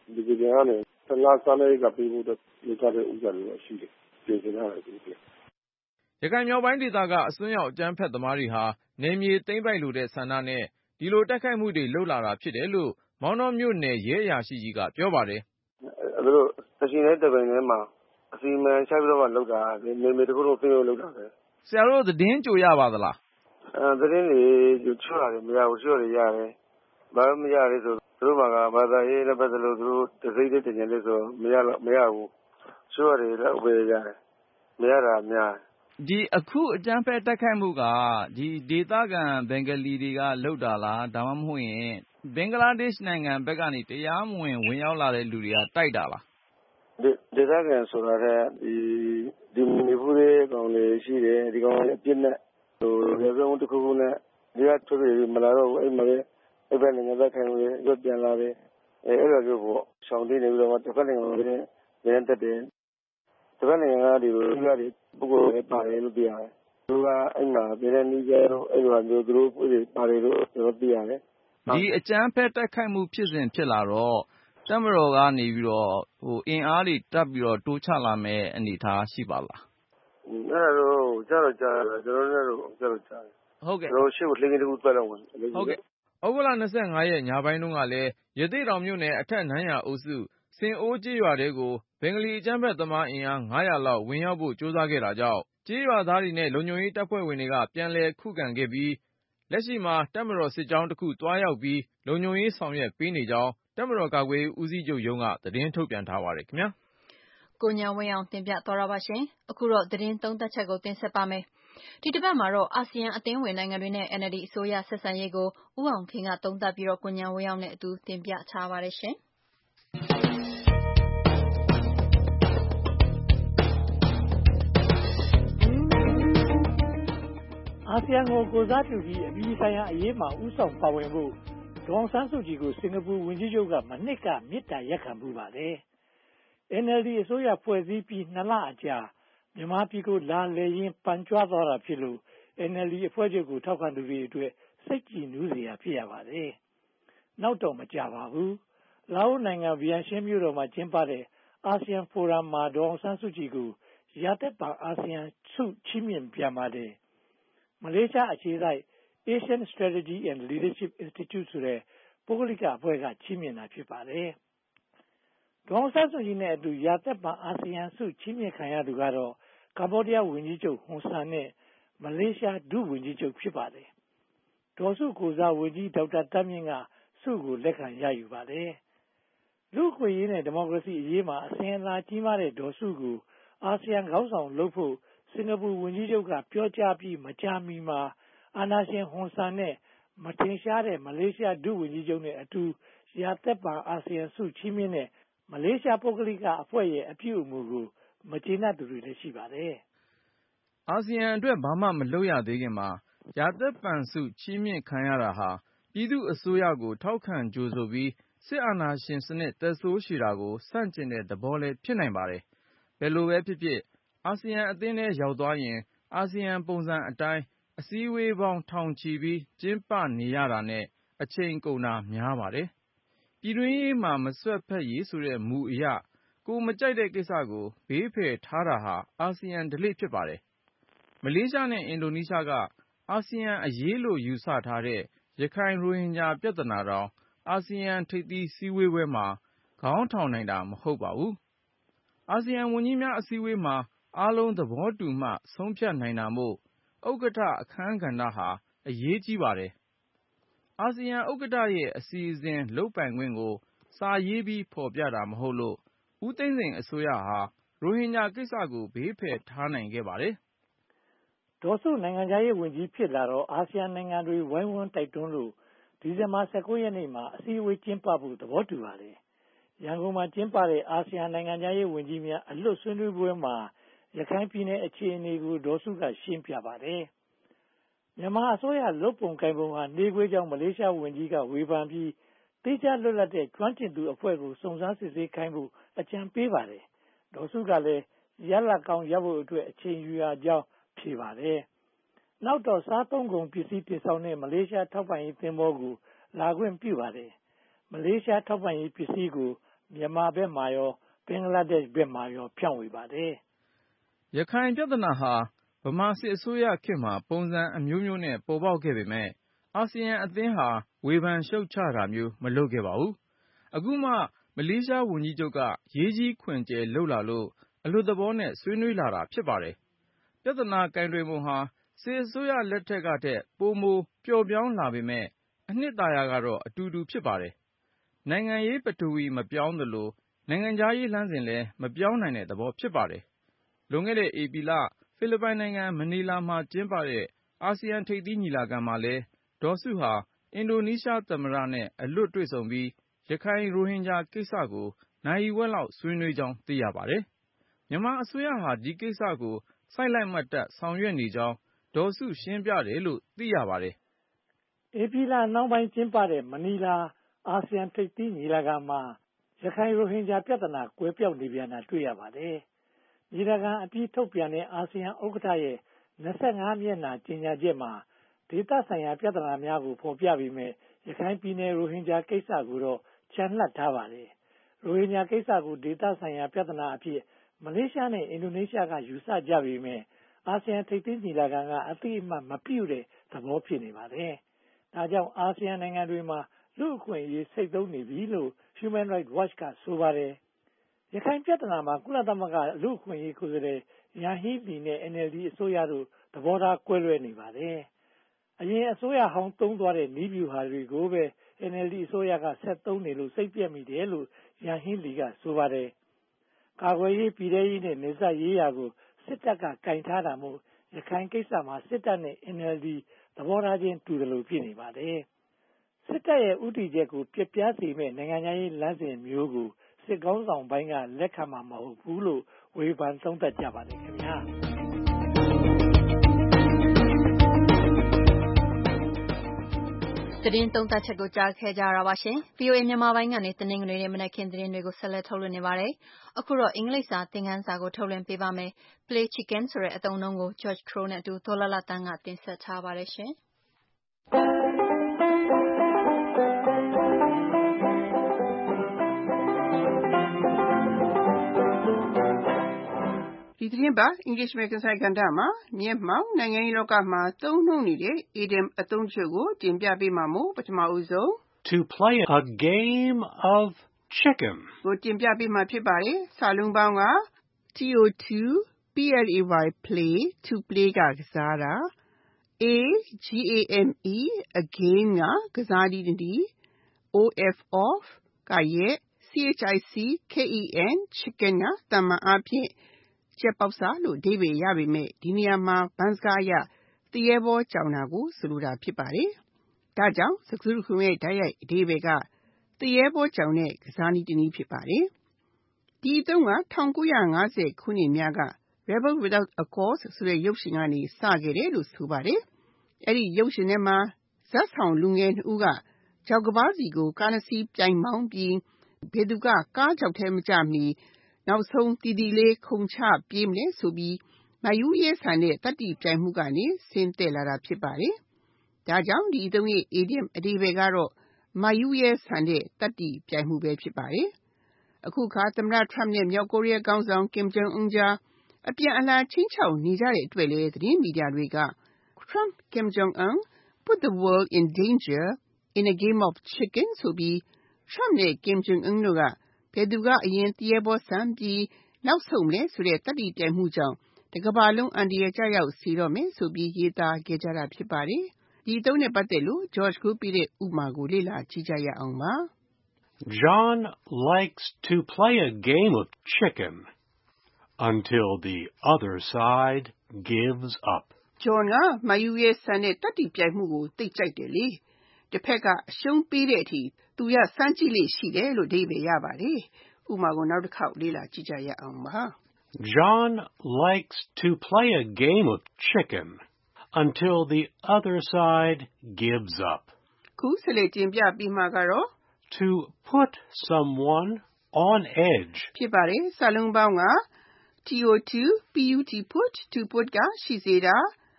ဒီကနေ့ကနေဆလာဆလာကပြေဖို့ဒီကနေ့ဥစ္စာတွေရှိတယ်ပြင်ဆင်ရတယ်ဒီကရခိုင်မြောက်ပိုင်းဒေသကအစွန်းရောက်အကြမ်းဖက်သမားတွေဟာနယ်မြေသိမ်းပိုက်လိုတဲ့ဆန္ဒနဲ့ဒီလိုတိုက်ခိုက်မှုတွေလုပ်လာတာဖြစ်တယ်လို့မောင်တော်မြို့နယ်ရဲအရာရှိကြီးကပြောပါတယ်အဲဒါအရှင်ရဲ့တပင်ထဲမှာအစီအမံချိုက်ပြီးတော့လောက်တာနေမေတခုလုံးသိလို့လောက်တာပဲဆရာတို့သတင်းကြိုရပါသလားအဲသတင်းတွေကြိုချရတယ်မရဘူးချော့တယ်ရတယ်ဘာမှမရလေဆိုသူတို့ကဘာသာရေးနဲ့ပတ်သက်လို့သူတို့တစိမ့်တဲ့တင်ကြလေးဆိုမရမရဘူးချော့တယ်လည်းဝေရတယ်မရတာများဒီအခုအကြမ်းဖက်တိုက်ခိုက်မှုကဒီဒေသခံဘင်္ဂလီတွေကလုပ်တာလားဒါမှမဟုတ်ရင်ဘင်္ဂလားဒေ့ရှ်နိုင်ငံဘက်ကနေတရားမဝင်ဝင်ရောက်လာတဲ့လူတွေကတိုက်တာလားဒေသခံဆိုတာကဒီဒီမြေဖူးလေးကောင်တွေရှိတယ်ဒီကောင်အပြစ်နဲ့ဟိုရေစုံတစ်ခုခုနဲ့ဒီကထွက်ပြီးမလာတော့ဘူးအဲ့မှာပဲအဲ့ဘက်နိုင်ငံဘက်ခံလို့ရွတ်ပြန်လာတယ်အဲ့အဲ့လိုမျိုးပေါ့ရှောင်းတင်းနေပြီးတော့တစ်ဖက်နိုင်ငံကလည်းရန်တက်တယ်တစ်ဖက်နိုင်ငံကဒီလိုလူတွေပုဂ္ဂိုလ်တွေပါတယ်လို့ပြောရတယ်သူကအဲ့မှာပြည်တဲ့နေကြတော့အဲ့လိုမျိုးသူတို့ပါတယ်လို့ကျွန်တော်သိရတယ်ဒီအကြမ်းဖက်တိုက်ခိုက်မှုဖြစ်စဉ်ဖြစ်လာတော့တပ်မတော်ကနေပြီးတော့ဟိုအင်အားတွေတပ်ပြီးတော့တိုးချလာမယ်အနေထားရှိပါလားအဲ့ဒါတော့ကြားတော့ကြားတယ်ကျွန်တော်တို့လည်းကြားတော့ကြားတယ်ဟုတ်ကဲ့ကျွန်တော်ရှေ့ကိုလင်းကလေးတစ်ခုတွက်တော့ဝင်ဟုတ်ကဲ့ဩဂုတ်လ၂၅ရက်ညပိုင်းတုန်းကလည်းရသေ့တောင်မြို့နယ်အထက်နန်းရာအုပ်စုစင်အိုးကျေးရွာတဲကိုဘင်္ဂလီအကြမ်းဖက်သမားအင်အား၅၀၀လောက်ဝင်ရောက်ဖို့ကြိုးစားခဲ့တာကြောင့်ကျေးရွာသားတွေနဲ့လုံခြုံရေးတပ်ဖွဲ့ဝင်တွေကပြန်လည်ခုခံခဲ့ပြီးလက်ရှိမှာတပ်မတော်စစ်ကြောင်းတစ်ခုတွားရောက်ပြီးလုံခြုံရေးဆောင်ရွက်ပေးနေကြောင်းတပ်မတော်ကာကွယ်ရေးဦးစီးချုပ်ရုံးကသတင်းထုတ်ပြန်ထားပါတယ်ခင်ဗျာကိုဉာဏ်ဝင်းအောင်တင်ပြသွားတာပါရှင်အခုတော့သတင်းသုံးသပ်ချက်ကိုတင်ဆက်ပါမယ်ဒီတစ်ပတ်မှာတော့အာဆီယံအသင်းဝင်နိုင်ငံတွေနဲ့ N L D အစိုးရဆက်ဆံရေးကိုဦးအောင်ခင်ကသုံးသပ်ပြီးတော့ကိုဉာဏ်ဝင်းအောင်နဲ့အတူတင်ပြထားပါတယ်ရှင်အာဆီယံကိုကိုစားပြုပြီးအပြည်ဆိုင်ရာအရေးမှာဥဆောင်ပါဝင်ဖို့ဒေါ်အောင်ဆန်းစုကြည်ကိုစင်ကာပူဝန်ကြီးချုပ်ကမနှစ်ကမေတ္တာရပ်ခံမှုပါတယ်။ N L D အစိုးရဖွဲ့စည်းပြီးနှစ်လအကြာမြန်မာပြည်ကိုလာလည်ရင်းပန်ကြွားသွားတာဖြစ်လို့ N L D အဖွဲ့ချုပ်ကိုထောက်ခံသူတွေအတွက်စိတ်ကြည်နူးစရာဖြစ်ရပါတယ်။နောက်တော့မကြပါဘူး။လာအိုနိုင်ငံဗီယန်ရှင်းမြို့တော်မှာကျင်းပတဲ့အာဆီယံဖိုရမ်မှာဒေါ်အောင်ဆန်းစုကြည်ကိုရာသက်ပန်အာဆီယံဆုချီးမြှင့်ပြန်ပါတယ်။မလေးရှားအခြေစိုက် Asian Strategy and Leadership Institute ဆိုတဲ့ပုဂ္ဂလိကအဖွဲ့ကချီးမြှင့်တာဖြစ်ပါတယ်။ဒေါ်အောင်ဆန်းစုကြည်နဲ့အတူရာသက်ပန်အာဆီယံဆုချီးမြှင့်ခံရသူကတော့ကမ္ဘောဒီးယားဝန်ကြီးချုပ်ဟွန်ဆန်နဲ့မလေးရှားဒုဝန်ကြီးချုပ်ဖြစ်ပါတယ်။ဒေါ်စုကိုစားဝန်ကြီးဒေါက်တာတန်းမြင့်ကဆုကိုလက်ခံရယူပါတယ်။လူ့အခွင့်အရေးနဲ့ဒီမိုကရေစီအရေးမှာအစဉ်အလာကြီးမားတဲ့ဒေါ်စုကိုအာဆီယံခေါင်းဆောင်လုပ်ဖို့စင်ကာပူဝန်ကြီးချုပ်ကပြောကြားပြီးမကြာမီမှာအာဏာရှင်ဟွန်ဆန်နဲ့မထင်ရှားတဲ့မလေးရှားဒုဝန်ကြီးချုပ်နဲ့အတူရာသက်ပန်အာဆီယံဆုချီးမြှင့်တဲ့မလေးရှားပုဂ္ဂလိကအဖွဲ့ရဲ့အပြုအမူကိုမကျေနပ်သူတွေလည်းရှိပါတယ်။အာဆီယံအတွက်ဘာမှမလုပ်ရသေးခင်မှာရာသက်ပန်ဆုချီးမြှင့်ခံရတာဟာပြည်သူ့အစိုးရကိုထောက်ခံကြိုဆိုပြီးစစ်အာဏာရှင်စနစ်သက်ဆိုးရှည်တာကိုဆန့်ကျင်တဲ့သဘောလည်းဖြစ်နိုင်ပါတယ်။ဘယ်လိုပဲဖြစ်ဖြစ်အာဆီယံအသင်းထဲရောက်သွားရင်အာဆီယံပုံစံအတိုင်းအစည်းအဝေးပေါင်းထောင်ချီပြီးကျင်းပနေရတာနဲ့အချိန်ကုန်တာများပါတယ်။ပြည်တွင်းရေးမှာမစွက်ဖက်ရေးဆိုတဲ့မူအရကိုမကြိုက်တဲ့ကိစ္စကိုဘေးဖယ်ထားတာဟာအာဆီယံဓလေ့ဖြစ်ပါတယ်။မလေးရှားနဲ့အင်ဒိုနီးရှားကအာဆီယံအရေးလို့ယူဆထားတဲ့ရခိုင်ရိုဟင်ဂျာပြဿနာတောင်အာဆီယံထိပ်သီးစည်းဝေးပွဲမှာခေါင်းထောင်နိုင်တာမဟုတ်ပါဘူး။အာဆီယံဝန်ကြီးများအစည်းအဝေးမှာအားလုံးသဘောတူမှဆုံးဖြတ်နိုင်တာမို့ဥက္ကဋ္ဌအခန်းကဏ္ဍဟာအရေးကြီးပါတယ်။အာဆီယံဥက္ကဋ္ဌရဲ့အစီအစဉ်လုပ်ပိုင်ခွင့်ကိုစာရေးပြီးဖော်ပြတာမဟုတ်လို့ဦးသိန်းစိန်အစိုးရဟာရိုဟင်ဂျာကိစ္စကိုဘေးဖယ်ထားနိုင်ခဲ့ပါတယ်။ဒေါ်စုနိုင်ငံခြားရေးဝန်ကြီးဖြစ်လာတော့အာဆီယံနိုင်ငံတွေဝိုင်းဝန်းတိုက်တွန်းလို့ဒီဇင်ဘာ၁၉ရက်နေ့မှာအစည်းအဝေးကျင်းပဖို့သဘောတူပါတယ်။ရန်ကုန်မှာကျင်းပတဲ့အာဆီယံနိုင်ငံခြားရေးဝန်ကြီးများအလွတ်ဆွေးနွေးပွဲမှာရခိုင်ပြည်နယ်အခြေအနေကိုဒေါ်စုကရှင်းပြပါတယ်။မြန်မာအစိုးရလုပ်ပုံကိုင်ပုံဟာနေခွေးကြောင့်မလေးရှားဝန်ကြီးကဝေဖန်ပြီးတေးခြားလွတ်လပ်တဲ့ကျွမ်းကျင်သူအဖွဲ့ကိုစုံစမ်းစစ်ဆေးခိုင်းဖို့အကြံပေးပါတယ်။ဒေါ်စုကလည်းရလဒ်ကောင်းရဖို့အတွက်အချိန်ယူရကြောင်းဖြေပါတယ်။နောက်တော့စားသုံးကုန်ပစ္စည်းတင်ဆောင်တဲ့မလေးရှားထောက်ပံ့ရေးသင်္ဘောကိုလာခွင့်ပြုပါတယ်။မလေးရှားထောက်ပံ့ရေးပစ္စည်းကိုမြန်မာဘက်မှာရောဘင်္ဂလားဒေ့ရှ်ဘက်မှာရောဖြန့်ဝေပါတယ်။ရခိုင်ပြဿနာဟာဗမာစစ်အစိုးရခေတ်မှာပုံစံအမျိုးမျိုးနဲ့ပေါ်ပေါက်ခဲ့ပေမယ့်အာဆီယံအသင်းဟာဝေဖန်ရှုတ်ချတာမျိုးမလုပ်ခဲ့ပါဘူး။အခုမှမလေးရှားဝန်ကြီးချုပ်ကရေးကြီးခွင်ကျယ်လုပ်လာလို့အလွတ်သဘောနဲ့ဆွေးနွေးလာတာဖြစ်ပါတယ်။ပြဿနာကိုင်တွယ်ပုံဟာစစ်အစိုးရလက်ထက်ကထက်ပိုမိုပျော့ပြောင်းလာပေမယ့်အနှစ်သာရကတော့အတူတူဖြစ်ပါတယ်။နိုင်ငံရေးပထဝီမပြောင်းသလိုနိုင်ငံခြားရေးလမ်းစဉ်လည်းမပြောင်းနိုင်တဲ့သဘောဖြစ်ပါတယ်။လွန်ခဲ့တဲ့ဧပြီလဖိလစ်ပိုင်နိုင်ငံမနီလာမှာကျင်းပတဲ့အာဆီယံထိပ်သီးညီလာခံမှာလည်းဒေါ်စုဟာအင်ဒိုနီးရှားသမ္မတနဲ့အလွတ်တွေ့ဆုံပြီးရခိုင်ရိုဟင်ဂျာကိစ္စကိုနာရီဝက်လောက်ဆွေးနွေးကြောင်းသိရပါတယ်။မြန်မာအစိုးရဟာဒီကိစ္စကိုစိုက်လိုက်မတ်တပ်ဆောင်ရွက်နေကြောင်းဒေါ်စုရှင်းပြတယ်လို့သိရပါတယ်။ဧပြီလနောက်ပိုင်းကျင်းပတဲ့မနီလာအာဆီယံထိပ်သီးညီလာခံမှာရခိုင်ရိုဟင်ဂျာပြဿနာကွဲပြောက်နေပြန်တာတွေ့ရပါတယ်။ညီလာခံအပြီးထုတ်ပြန်တဲ့အာဆီယံဥက္ကဋ္ဌရဲ့၂၅မျက်နှာကြေညာချက်မှာဒေသဆိုင်ရာပြဿနာများကိုဖော်ပြပြီးမြဲရခိုင်ပြည်နယ်ရိုဟင်ဂျာကိစ္စကိုတော့ချန်လှပ်ထားပါတယ်။ရိုဟင်ဂျာကိစ္စကိုဒေသဆိုင်ရာပြဿနာအဖြစ်မလေးရှားနဲ့အင်ဒိုနီးရှားကယူဆကြပြီးမြဲအာဆီယံထိပ်သီးညီလာခံကအသိအမှတ်မပြုတဲ့သဘောဖြစ်နေပါတယ်။ဒါကြောင့်အာဆီယံနိုင်ငံတွေမှာလူ့အခွင့်အရေးစိတ်သုံးနေပြီလို့ Human Rights Watch ကဆိုပါတယ်။ရခိုင်ပြဿနာမှာကုလသမဂ္ဂလူ့အခွင့်အရေးကိုယ်စားလှယ်ယန်ဟီးလီနဲ့ အန် အယ်လ် ဒီ အစိုးရတို့သဘောထားကွဲလွဲနေပါတယ်။အရင်အစိုးရဟောင်းသုံးသွားတဲ့နည်းဗျူဟာတွေကိုပဲ အန် အယ်လ် ဒီ အစိုးရကဆက်သုံးနေလို့စိတ်ပြက်မိတယ်လို့ယန်ဟီးလီကဆိုပါတယ်။ကာကွယ်ရေးပြည်ထရေးနဲ့နယ်စပ်ရေးရာကိုစစ်တပ်ကကင်ထားတာမို့ရခိုင်ကိစ္စမှာစစ်တပ်နဲ့ အန် အယ်လ် ဒီ သဘောထားချင်းတူတယ်လို့ဖြစ်နေပါတယ်။စစ်တပ်ရဲ့ဥတီချက်ကိုပြက်ပြားစေမဲ့နိုင်ငံရေးလမ်းစဉ်မျိုးကိုစစ်ကောင်းဆောင်ပိုင်းကလက်ခံမှာမဟုတ်ဘူးလို့ဝေဖန်သုံးသပ်ကြပါတယ်ခင်ဗျာသတင်းသုံးသပ်ချက်ကိုကြားခဲ့ကြရတာပါရှင်။ ဗီအိုအေမြန်မာပိုင်းကနေတနင်္ဂနွေနေ့မနက်ခင်းသတင်းတွေကိုဆက်လက်ထုတ်လွှင့်နေပါတယ်။အခုတော့အင်္ဂလိပ်စာသင်ခန်းစာကိုထုတ်လွှင့်ပေးပါမယ်။ Play chicken ဆိုတဲ့အသုံးအနှုန်းကို George Crow နဲ့အတူဒေါ်လာလာတန်းကတင်ဆက်ထားပါတယ်ရှင်။ဒီသတင်းပတ် English Meccanside ကဏ္ဍမှာမျက်မှောက်နိုင်ငံရေးလောကမှာသုံးနှုန်းနေတဲ့ idiom အသုံးချုပ်ကိုတင်ပြပေးမှာမို့ပထမဦးဆုံး To play a game of chicken ကိုတင်ပြပေးမှာဖြစ်ပါတယ်။စာလုံးပေါင်းက to play play to play ကကစားတာ a game a game ကကစားနည်းနည်း of of ကရဲ့ chicken chicken ကတမန်အားဖြင့်ကျက်ပေါက်စားလို့အဓိပ္ပာယ်ရပေမဲ့ဒီနေရာမှာဘန်းစကားအရသရဲဘောကြောင်တာကိုဆိုလိုတာဖြစ်ပါတယ်။ဒါကြောင့်စကားစုရဲ့ဓာတ်ရိုက်အဓိပ္ပာယ်ကသရဲဘောကြောင်တဲ့ကစားနည်းတစ်နည်းဖြစ်ပါတယ်။ဒီအသုံးက၁၉၅၀ခုနှစ်များက Rebel Without a Cause ဆိုတဲ့ရုပ်ရှင်ကနေစခဲ့တယ်လို့ဆိုပါတယ်။အဲဒီရုပ်ရှင်ထဲမှာဇာတ်ဆောင်လူငယ်နှစ်ဦးကကြောက်ကဘာစီကိုကားနှစ်စီးပြိုင်မောင်းပြီးဘယ်သူကကားကြောက်ထဲမကျမီနောက်ဆုံးတီတီလေးခုန်ချပြေးမလဲဆိုပြီးမယူရဲဆန်တဲ့တတ္တိပြိုင်မှုကနေဆင်းသက်လာတာဖြစ်ပါတယ်။ဒါကြောင့်ဒီအသုံးရဲ့ idiom အဓိပ္ပာယ်ကတော့မယူရဲဆန်တဲ့တတ္တိပြိုင်မှုပဲဖြစ်ပါတယ်။အခုခါသမ္မတ Trump နဲ့မြောက်ကိုရီးယားခေါင်းဆောင် Kim Jong Un ကြားအပြန်အလှန်ချင်းချောက်နေကြတဲ့အတွက်လည်းသတင်းမီဒီယာတွေက Trump Kim Jong Un put the world in danger in a game of chicken ဆိုပြီး Trump နဲ့ Kim Jong Un တို့ကဘယ်သူကအရင်သရဲဘောဆန်ပြီးနောက်ဆုံးမလဲဆိုတဲ့တတ္တိပြိုင်မှုကြောင့်တကမ္ဘာလုံးအန္တရာယ်ကျရောက်စေတော့မယ်ဆိုပြီးရေးသားခဲ့ကြတာဖြစ်ပါတယ်။ဒီအသုံးနဲ့ပတ်သက်လို့ George ကိုပြတဲ့ဥပမာကိုလေ့လာကြည့်ကြရအောင်ပါ။ John likes to play a game of chicken until the other side gives up. John ကမယူရဲဆန်တဲ့တတ္တိပြိုင်မှုကိုသိကြိုက်တယ်လေ။တစ်ဖက်ကအရှုံးပေးတဲ့အထိသူရစမ်းကြည့်လေ့ရှိတယ်လို့အဓိပ္ပာယ်ရပါတယ်။ဥပမာကိုနောက်တစ်ခေါက်လေ့လာကြည့်ကြရအောင်ပါ။ John likes to play a game of chicken until the other side gives up. ခုဆက်လက်တင်ပြပြီးမှကတော့ To put someone on edge ဖြစ်ပါတယ်။စာလုံးပေါင်းက to put put to put ကရှိစေတာ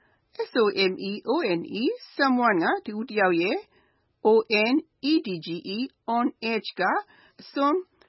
some someone ကတူတစ်ယောက်ရဲ့on edge on edge ကအစွန်း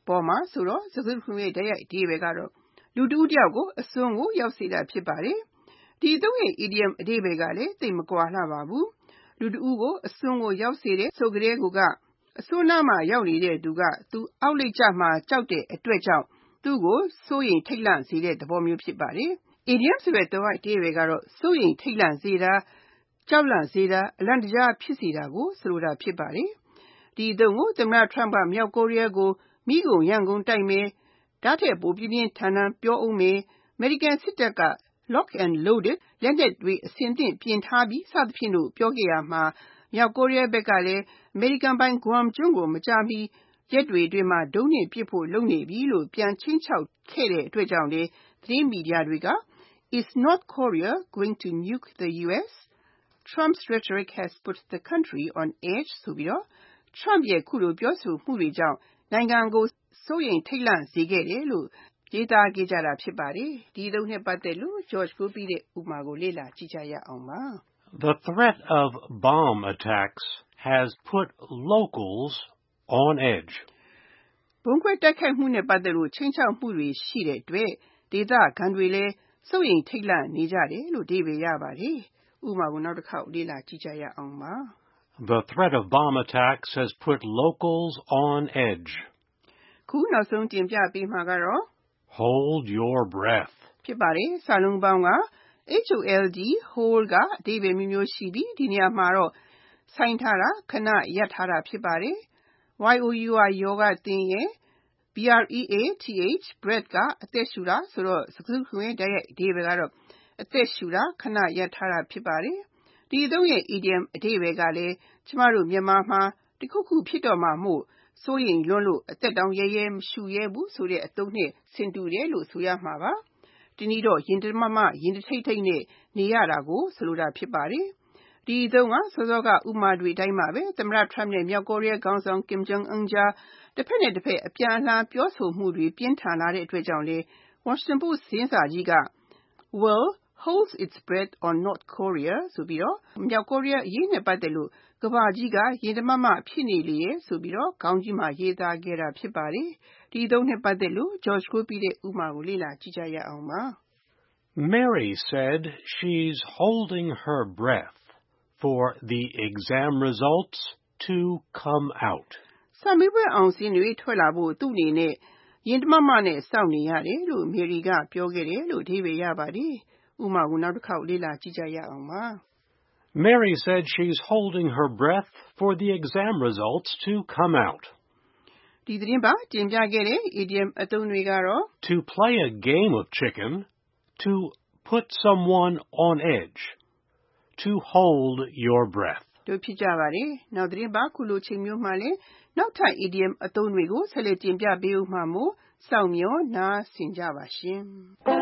ပေါ်မှာဆိုတော့စကားခုရဲ့တိုက်ရိုက်အဓိပ္ပာယ်ကတော့လူတူတယောက်ကိုအစွန်းကိုရောက်စေတာဖြစ်ပါတယ်။ဒီသုံးရဲ့ idiom အဓိပ္ပာယ်ကလည်းသိပ်မကွာလှပါဘူး။လူတူကိုအစွန်းကိုရောက်စေတဲ့ဆိုကြတဲ့ကူကအစွန်းနားမှာရောက်နေတဲ့သူကသူအောက်လိပ်ကျမှကြောက်တဲ့အတွက်ကြောင့်သူ့ကိုစိုးရိမ်ထိတ်လန့်စေတဲ့သဘောမျိုးဖြစ်ပါတယ်။ idiom ဆိုတဲ့သုံးရဲ့အဓိပ္ပာယ်ကတော့စိုးရိမ်ထိတ်လန့်စေတာကြောက်လန့်စေတာအလန့်တကြားဖြစ်စေတာကိုဆိုလိုတာဖြစ်ပါတယ်။ဒီသုံးကိုသမ္မတ Trump ကမြောက်ကိုရီးယားကိုမိကုန်ရန်ကုန်တိုက်မယ်ဓာတ်ထက်ပိုပြင်းပြင်းထန်ထန်ပြောအောင်မယ်အမေရိကန်စစ်တပ်က lock and loaded လက်နက်တွေအဆင်သင့်ပြင်ထားပြီးစသဖြင့်လို့ပြောခဲ့ရမှာမြောက်ကိုရီးယားဘက်ကလည်းအမေရိကန်ပိုင် Guam ကျွန်းကိုမကြာမီရက်တွေအတွင်းမှာဒုံးနဲ့ပစ်ဖို့လုပ်နေပြီလို့ပြန်ချင်းချောက်ခဲ့တဲ့အတွက်ကြောင့်လေသတင်းမီဒီယာတွေက Is North Korea going to nuke the U S? Trump's rhetoric has put the country on edge ဆိုပြီးတော့ Trump ရဲ့ခုလိုပြောဆိုမှုတွေကြောင့်နိုင်ငံကိုစိုးရိမ်ထိတ်လန့်စေခဲ့တယ်လို့ရေးသားခဲ့ကြတာဖြစ်ပါတယ်။ဒီသုံးနဲ့ပတ်သက်လို့ George ကိုပြီးတဲ့ဥပမာကိုလေ့လာကြည့်ကြရအောင်ပါ။ The threat of bomb attacks has put locals on edge. ဘုံခွဲတိုက်ခိုက်မှုနဲ့ပတ်သက်လို့ချင်းချောက်မှုတွေရှိတဲ့အတွက်ဒေသခံတွေလည်းစိုးရိမ်ထိတ်လန့်နေကြတယ်လို့အဓိပ္ပာယ်ရပါတယ်။ဥပမာကိုနောက်တစ်ခေါက်လေ့လာကြည့်ကြရအောင်ပါ။ The threat of bomb attacks has put locals on edge. ခုနောက်ဆုံးတင်ပြပေးမှာကတော့ Hold your breath. ဖြစ်ပါတယ်။စာလုံးပေါင်းက H O L D hold ကအဓိပ္ပာယ်မျိုးမျိုးရှိပြီးဒီနေရာမှာတော့ဆိုင်းထားတာခဏရပ်ထားတာဖြစ်ပါတယ်။ Y O U R ယောဂသင်ရဲ့ B R E A T H breath ကအသက်ရှူတာဆိုတော့စကားခုရဲ့တိုက်ရိုက်အဓိပ္ပာယ်ကတော့အသက်ရှူတာခဏရပ်ထားတာဖြစ်ပါတယ်။ဒီသုံးရဲ့ idiom အဓိပ္ပာယ်ကလည်းကျမတို့မြန်မာမှာတခုခုဖြစ်တော့မှမို့စိုးရိမ်လွန်းလို့အသက်တောင်ရဲရဲမရှူရဲဘူးဆိုတဲ့အသုံးနဲ့ဆင်တူတယ်လို့ဆိုရမှာပါ။ဒီနည်းတော့ရင်တမမရင်တထိတ်ထိတ်နဲ့နေရတာကိုဆိုလိုတာဖြစ်ပါတယ်။ဒီသုံးကစောစောကဥမာတွေအတိုင်းပါပဲသမ္မတ Trump နဲ့မြောက်ကိုရီးယားခေါင်းဆောင် Kim Jong Un ကြားတစ်ဖက်နဲ့တစ်ဖက်အပြန်အလှန်ပြောဆိုမှုတွေပြင်းထန်လာတဲ့အတွက်ကြောင့်လေ Washington Post သတင်းစာကြီးက World holds its breath on North Korea ဆိုပြီးတော့မြောက်ကိုရီးယားအရေးနဲ့ပတ်သက်လို့ကမ္ဘာကြီးကရင်တမမဖြစ်နေလေရဲ့ဆိုပြီးတော့ခေါင်းကြီးမှာရေးသားခဲ့တာဖြစ်ပါတယ်။ဒီသုံးနဲ့ပတ်သက်လို့ George ကိုပြီးတဲ့ဥပမာကိုလေ့လာကြည့်ကြရအောင်ပါ။ Mary said she's holding her breath for the exam results to come out. စာမေးပွဲအောင်စင်းတွေထွက်လာဖို့သူ့အနေနဲ့ရင်တမမနဲ့စောင့်နေရတယ်လို့ Mary ကပြောခဲ့တယ်လို့အဓိပ္ပာယ်ရပါတယ်။ဥပမာကိုနောက်တစ်ခေါက်လေ့လာကြည့်ကြရအောင်ပါ။ Mary said she's holding her breath for the exam results to come out. ဒီသတင်းပါတင်ပြခဲ့တဲ့ idiom အသုံးတွေကတော့ To play a game of chicken, to put someone on edge, to hold your breath. တို့ဖြစ်ကြပါတယ်။နောက်သတင်းပါခုလိုချိန်မျိုးမှလည်းနောက်ထပ် idiom အသုံးတွေကိုဆက်လက်တင်ပြပေးဦးမှာမို့စောင့်မျှော်နားဆင်ကြပါရှင်။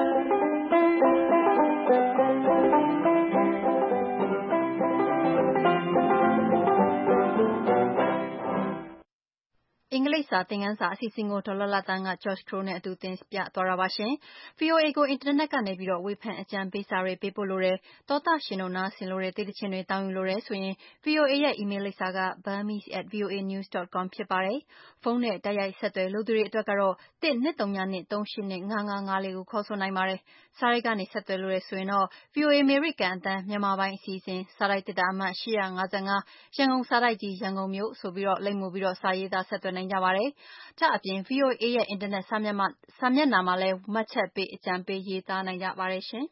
အင်္ဂလိပ်စာသင်ခန်းစာအစီအစဉ်ကိုဒေါ်လလတန်းက George Crow နဲ့အတူတင်ပြသွားတာပါရှင်။ V O A ကိုအင်တာနက်ကနေပြီးတော့ဝေဖန်အကြံပေးစာတွေပေးပို့လို့တယ်။သောတာရှင်တို့နားဆင်လို့တဲ့တိတိချင်းတွေတောင်းယူလို့တယ်ဆိုရင် V O A ရဲ့ email လိပ်စာက burmese at voanews dot com ဖြစ်ပါတယ်။ဖုန်းနဲ့တိုက်ရိုက်ဆက်သွယ်လို့သူတွေအတွက်ကတော့ one nine two zero two three eight two five five five လေးကိုခေါ်ဆိုနိုင်ပါတယ်။စာရိုက်ကနေဆက်သွယ်လို့ရဆိုရင်တော့ V O A အမေရိကန်အသံမြန်မာပိုင်းအစီအစဉ်စာရိုက်တစ်တာအမှတ်eight five fiveရန်ကုန်စာရိုက်ကြီးရန်ကုန်မြို့ဆိုပြီးတော့လိပ်မူပြီးတော့စာရေးသားဆက်သွယ်နိုင်ကြပါတယ်။ဒါအပြင် V O A ရဲ့အင်တာနက်စာမျက်နှာစာမျက်နှာမှာလည်းမှတ်ချက်ပေးအကြံပေးရေးသားနိုင်ကြပါတယ်ရှင်။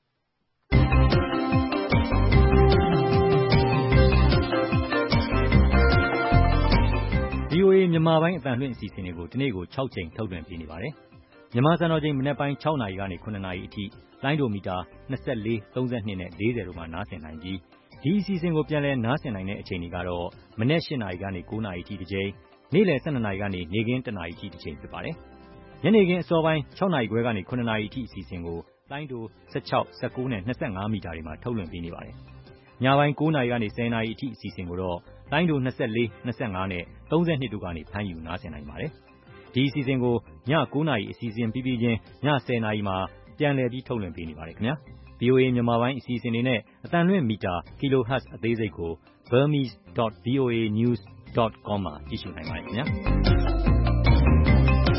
V O A မြန်မာပိုင်းအသံလွှင့်အစီအစဉ်တွေကိုဒီနေ့ကိုsixချိန်ထုတ်လွှင့်ပေးနေပါတယ်။မြန်မာစံတော်ချိန်မနက်ပိုင်းsixနာရီကနေsevenနာရီအထိလိုင်းဒိုမီတာtwenty-four, thirty-twoနဲ့fortyတို့မှာနားဆင်နိုင်ပြီးဒီအစီအစဉ်ကိုပြန်လည်နားဆင်နိုင်တဲ့အချိန်တွေကတော့မနက်eightနာရီကနေnineနာရီအထိတစ်ချိန်နေ့လယ်twelveနာရီကနေနေ့ခင်းoneနာရီအထိတစ်ချိန်ဖြစ်ပါတယ်။ညနေခင်းအစောပိုင်းsixနာရီခွဲကနေsevenနာရီအထိအစီအစဉ်ကိုလိုင်းဒိုsixteen, nineteenနဲ့twenty-fiveမီတာတွေမှာထုတ်လွှင့်ပေးနေပါတယ်။ညပိုင်းnineနာရီကနေtenနာရီအထိအစီအစဉ်ကိုတော့လိုင်းဒိုtwenty-four, twenty-fiveနဲ့thirty-twoတို့ကနေဖမ်းယူနားဆင်နိုင်ပါတယ်။ဒီအစီအစဉ်ကိုညnineနာရီအစီအစဉ်ပြီးပြီးချင်းညtenနာရီမှာပြန်လည်ပြီးထုတ်လွှင့်ပေးနေပါတယ်ခင်ဗျာ။ V O A မြန်မာပိုင်းအစီအစဉ်တွေနဲ့အသံလွှင့်မီတာ kilohertz အသေးစိတ်ကို burmese dot voa news dot com မှာကြည့်ရှုနိုင်ပါတယ်ခင်ဗျာ။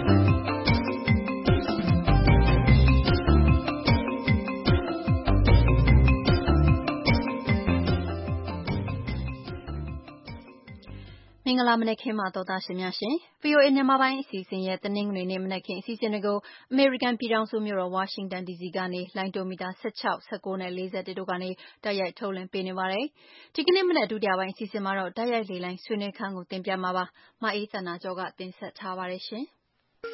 င်္ဂလာမနက်ခင်းပါတော်သားရှင်များရှင် ဗွီအိုအေ မြန်မာပိုင်းအစီအစဉ်ရဲ့တနင်္ဂနွေနေ့မနက်ခင်းအစီအစဉ်တွေကိုအမေရိကန်ပြည်ထောင်စုမြို့တော်ဝါရှင်တန်ဒီစီကနေလိုင်းတိုမီတာ၁၆ ၁၉နဲ့၄၁တို့ကနေတိုက်ရိုက်ထုတ်လွှင့်ပေးနေပါတယ်။ဒီကနေ့မနက်ဒုတိယပိုင်းအစီအစဉ်မှာတော့တိုက်ရိုက်လေလိုင်းဆွေးနွေးခန်းကိုတင်ပြမှာပါ။မအေးသန္တာကျော်ကတင်ဆက်ထားပါတယ်ရှင်။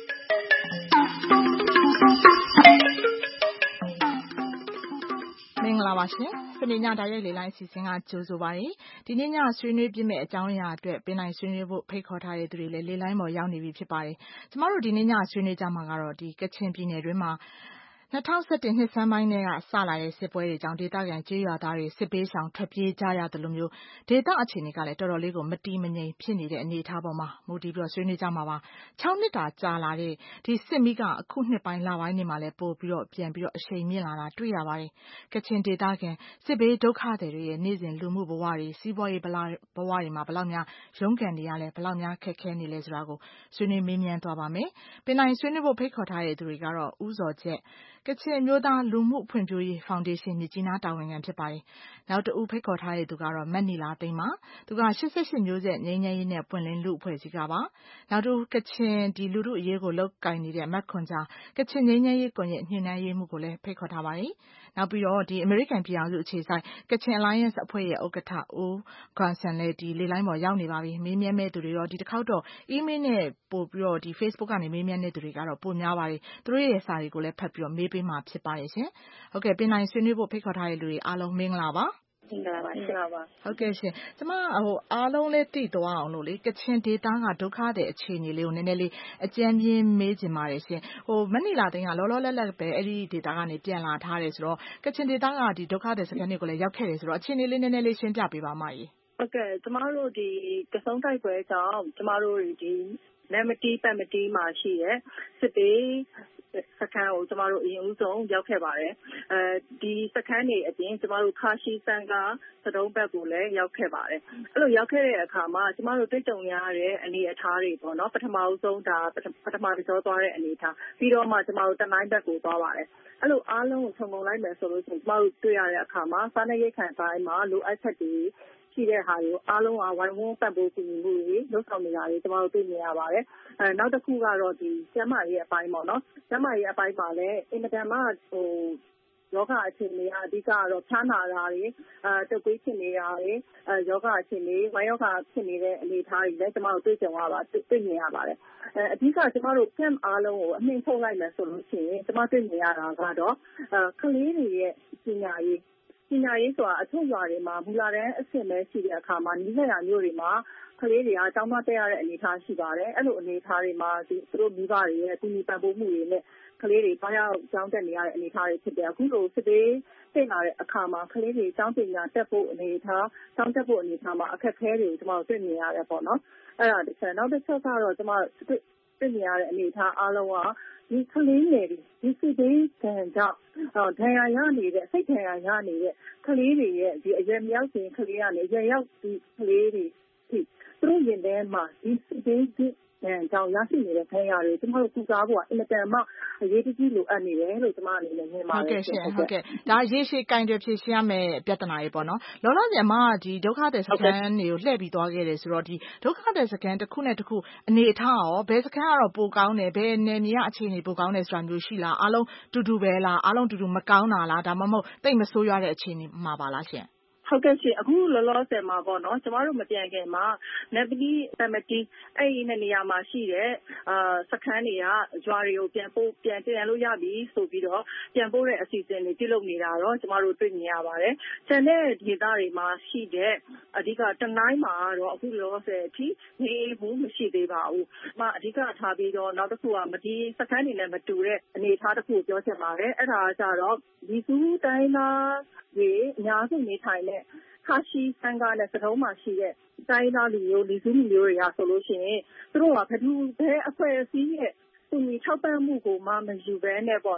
မင်္ဂလာပါရှင်။စနေညတိုက်ရိုက်လေလိုင်းအစီအစဉ်ကကြိုဆိုပါရစေ။ဒီနေ့ညဆွေးနွေးပြမယ့်အကြောင်းအရာအတွက်ပင်နိုင်ဆွေးနွေးဖို့ဖိတ်ခေါ်ထားတဲ့သူတွေလည်းလေလိုင်းပေါ်ရောက်နေပြီဖြစ်ပါတယ်။ကျမတို့ဒီနေ့ညဆွေးနွေးကြမှာကတော့ဒီကချင်ပြည်နယ်တွင်းမှာ၂၀၁၁နှစ်ဆန်းပိုင်းကစလာတဲ့စစ်ပွဲတွေကြောင့်ဒေသခံကျေးရွာသားတွေစစ်ပေးရှောင်ထွက်ပြေးကြရသလိုမျိုးဒေသအခြေအနေကလည်းတော်တော်လေးကိုမတည်မငြိမ်ဖြစ်နေတဲ့အနေအထားပေါ်မှာမူတည်ပြီးဆွေးနွေးကြမှာပါ။၆နှစ်တာကြာလာတဲ့ဒီစစ်မီးကအခုနှစ်ပိုင်းလပိုင်းတွေမှာလည်းပို့ပြီးတော့ပြန်ပြီးတော့အရှိန်မြင့်လာတာတွေ့ရပါတယ်။ကချင်ဒေသခံစစ်ဘေးဒုက္ခသည်တွေရဲ့နေ့စဉ်လူမှုဘဝတွေစီးပွားရေးဘဝတွေမှာဘယ်လောက်များရုန်းကန်နေရလဲဘယ်လောက်များခက်ခဲနေလဲဆိုတာကိုဆွေးနွေးမေးမြန်းသွားပါမယ်။ပင်နိုင်ဆွေးနွေးဖို့ဖိတ်ခေါ်ထားတဲ့သူတွေကတော့ဦးဇော်ချက်ကချင်အမျိုးသားလူမှုဖွံ့ဖြိုးရေးဖောင်ဒေးရှင်းမြစ်ကြီးနားတာဝန်ခံဖြစ်ပါတယ်။နောက်တဦးဖိတ်ခေါ်ထားတဲ့သူကတော့မတ်နီလာသိန်းပါ။သူက၈၈မျိုးဆက်ငြိမ်းချမ်းရေးနဲ့ပွင့်လင်းလူအဖွဲ့အစည်းကပါ။နောက်တဦးကချင်ဒီလူထုအရေးကိုလောက်ကင်နေတဲ့မတ်ခွန်ဂျာကချင်ငြိမ်းချမ်းရေးကွန်ရက်ညှိနှိုင်းရေးမှုကိုလည်းဖိတ်ခေါ်ထားပါတယ်။နောက်ပြီးတော့ဒီအမေရိကန်ပြည်ထောင်စုအခြေစိုက်ကချင် Alliance အဖွဲ့ရဲ့ဥက္ကဋ္ဌဦးဂွမ်ဆန်လည်းဒီလေလိုင်းပေါ်ရောက်နေပါပြီ။မေးမြန်းမဲ့သူတွေတော့ဒီတစ်ခေါက်တော့ email နဲ့ပို့ပြီးတော့ဒီ Facebook ကနေမေးမြန်းတဲ့သူတွေကတော့ပိုများပါတယ်။သူတို့ရဲ့စာတွေကိုလည်းဖတ်ပြီးတော့မေးပေးမှာဖြစ်ပါတယ်ရှင်။ဟုတ်ကဲ့ပင်နိုင်ဆွေးနွေးဖို့ဖိတ်ခေါ်ထားတဲ့လူတွေအားလုံးမင်္ဂလာပါမင်္ဂလာပါရှင်။ဟုတ်ကဲ့ရှင်။ကျမဟိုအားလုံးလည်းသိသွားအောင်လို့လေကချင်ဒေသကဒုက္ခတဲ့အခြေအနေလေးကိုနည်းနည်းလေးအကြမ်းပြင်းမေးချင်ပါတယ်ရှင်။ဟိုမနီလာသိန်းကလောလောလတ်လတ်ပဲအဲ့ဒီဒေသကနေပြန်လာထားတယ်ဆိုတော့ကချင်ဒေသကဒီဒုက္ခတဲ့စခန်းတွေကိုလည်းရောက်ခဲ့တယ်ဆိုတော့အခြေအနေလေးနည်းနည်းလေးရှင်းပြပေးပါမကြီး။ဟုတ်ကဲ့ကျမတို့ဒီကစုံတိုက်ပွဲကြောင့်ကျမတို့ဒီနမတီးပတ်မတီးမှာရှိရဲစစ်ပေးစခန်းကိုကျမတို့အရင်ဦးဆုံးရောက်ခဲ့ပါတယ်။အဲဒီစခန်းတွေအပြင်ကျမတို့ခါရှိစံကသတုံးဘက်ကိုလည်းရောက်ခဲ့ပါတယ်။အဲ့လိုရောက်ခဲ့တဲ့အခါမှာကျမတို့တွေ့ကြုံရတဲ့အနေအထားတွေပေါ့နော်ပထမဦးဆုံးဒါပထမကြောသွားတဲ့အနေအထားပြီးတော့မှကျမတို့တနိုင်းဘက်ကိုသွားပါတယ်။အဲ့လိုအားလုံးကိုခြုံငုံလိုက်မယ်ဆိုလို့ရှိရင်ကျမတို့တွေ့ရတဲ့အခါမှာစားနပ်ရိက္ခာပိုင်းမှာလိုအပ်ချက်တွေရှိတဲ့ဟာတွေကိုအားလုံးကဝိုင်းဝန်းပတ်ဖို့ပြင်မှုတွေလုပ်ဆောင်နေတာတွေကျမတို့တွေ့မြင်ရပါတယ်။အဲနောက်တစ်ခုကတော့ဒီကျန်းမာရေးအပိုင်းပေါ့နော်။ကျန်းမာရေးအပိုင်းမှာလည်းအင်မတန်မှဟိုယောဂအခြေအနေအဓိကတော့ဖျားနာတာတွေအဲတုပ်ကွေးဖြစ်နေတာတွေအဲယောဂအခြေအနေဝမ်းယောဂဖြစ်နေတဲ့အနေအထားတွေလည်းကျမတို့တွေ့ကြုံရပါတွေ့မြင်ရပါတယ်။အဲအဓိကကျမတို့ camp အားလုံးကိုအမြင့်ထုတ်လိုက်မယ်ဆိုလို့ရှိရင်ကျမတွေ့မြင်ရတာကတော့အဲကလေးတွေရဲ့ပညာရေးပညာရေးဆိုတာအထုပ်ရွာတွေမှာမူလာတန်းအဆင့်ပဲရှိတဲ့အခါမှာနီးစပ်ရာမျိုးတွေမှာကလေးတွေကကျောင်းသားတက်ရတဲ့အနေအထားရှိပါတယ်။အဲ့လိုအနေအထားတွေမှာဒီသူတို့မိဘတွေရဲ့အကူအညီပံ့ပိုးမှုတွေနဲ့ကလေးတွေဘာရောက်ကျောင်းတက်နေရတဲ့အနေအထားတွေဖြစ်တယ်။အခုလိုစစ်ပေးတင်လာတဲ့အခါမှာကလေးတွေကျောင်းပညာတက်ဖို့အနေအထားကျောင်းတက်ဖို့အနေအထားမှာအခက်အခဲတွေကိုကျွန်တော်တွေ့မြင်ရတယ်ပေါ့နော်။အဲ့ဒါတစ်ချက်နောက်တစ်ချက်ကတော့ကျွန်မတွေ့တွေ့မြင်ရတဲ့အနေအထားအားလုံးကဒီကလေးတွေဒီစစ်ပေးတန်ကြောင့်ဒဏ်ရာရနေတဲ့စိတ်ဒဏ်ရာရနေတဲ့ကလေးတွေရဲ့ဒီအရွယ်မြောက်စဉ်ကလေးကနေရွယ်ရောက်ဒီကလေးတွေသူတို့ရင်ထဲမှာဒီစစ်ပေးအဲကြောင့်ရရှိနေတဲ့ခံရတွေကျမတို့ကုစားဖို့ကအင်မတန်မှအရေးကြီးလိုအပ်နေတယ်လို့ကျမအနေနဲ့မြင်ပါတယ်ဟုတ်ကဲ့ရှင်ဟုတ်ကဲ့ဒါရေရှည်ကင်တွယ်ဖြေရှင်းရမယ့်ပြဿနာတွေပေါ့နော်လောလောဆယ်မှာဒီဒုက္ခသည်စခန်းတွေကိုလှည့်ပြီးသွားခဲ့တယ်ဆိုတော့ဒီဒုက္ခသည်စခန်းတစ်ခုနဲ့တစ်ခုအနေအထားရောဘယ်စခန်းကတော့ပိုကောင်းတယ်ဘယ်နယ်မြေကအခြေအနေပိုကောင်းတယ်ဆိုတာမျိုးရှိလားအားလုံးတူတူပဲလားအားလုံးတူတူမကောင်းတာလားဒါမှမဟုတ်တိတ်မဆိုးရတဲ့အခြေအနေမှာပါလားရှင်ဟုတ်ကဲ့ရှင်အခုလောလောဆယ်မှာပေါ့နော်ကျမတို့မပြန်ခင်မှာနဗီပမတီအဲ့ဒီနေရာမှာရှိတဲ့အာစခန်းတွေကဂျွာတွေကိုပြန်ပို့ပြန်ပြန်လို့ရပြီဆိုပြီးတော့ပြန်ပို့တဲ့အစီအစဉ်တွေပြုလုပ်နေတာတော့ကျမတို့တွေ့မြင်ရပါတယ်။ကျန်တဲ့ဒေသတွေမှာရှိတဲ့အဓိကတနိုင်းမှာတော့အခုလောလောဆယ်အထိနေဘူးမရှိသေးပါဘူး။မှာအဓိကထားပြီးတော့နောက်တစ်ခုကမဒီစခန်းတွေနဲ့မတူတဲ့အနေအထားတစ်ခုကိုပြောချင်ပါတယ်။အဲ့ဒါကကြတော့ဒီစုတိုင်းသားတွေအများစုနေထိုင်တဲ့ခါရှိစံကားနဲ့စတုံးမှာရှိတဲ့တိုင်းသားလူမျိုးလူစုလူမျိုးတွေကဆိုလို့ရှိရင်သူတို့ကဘယ်သူဘဲအဖွဲ့အစည်းရဲ့သူညီထောက်ပံ့မှုကိုမှမယူဘဲနဲ့ပေါ့နော်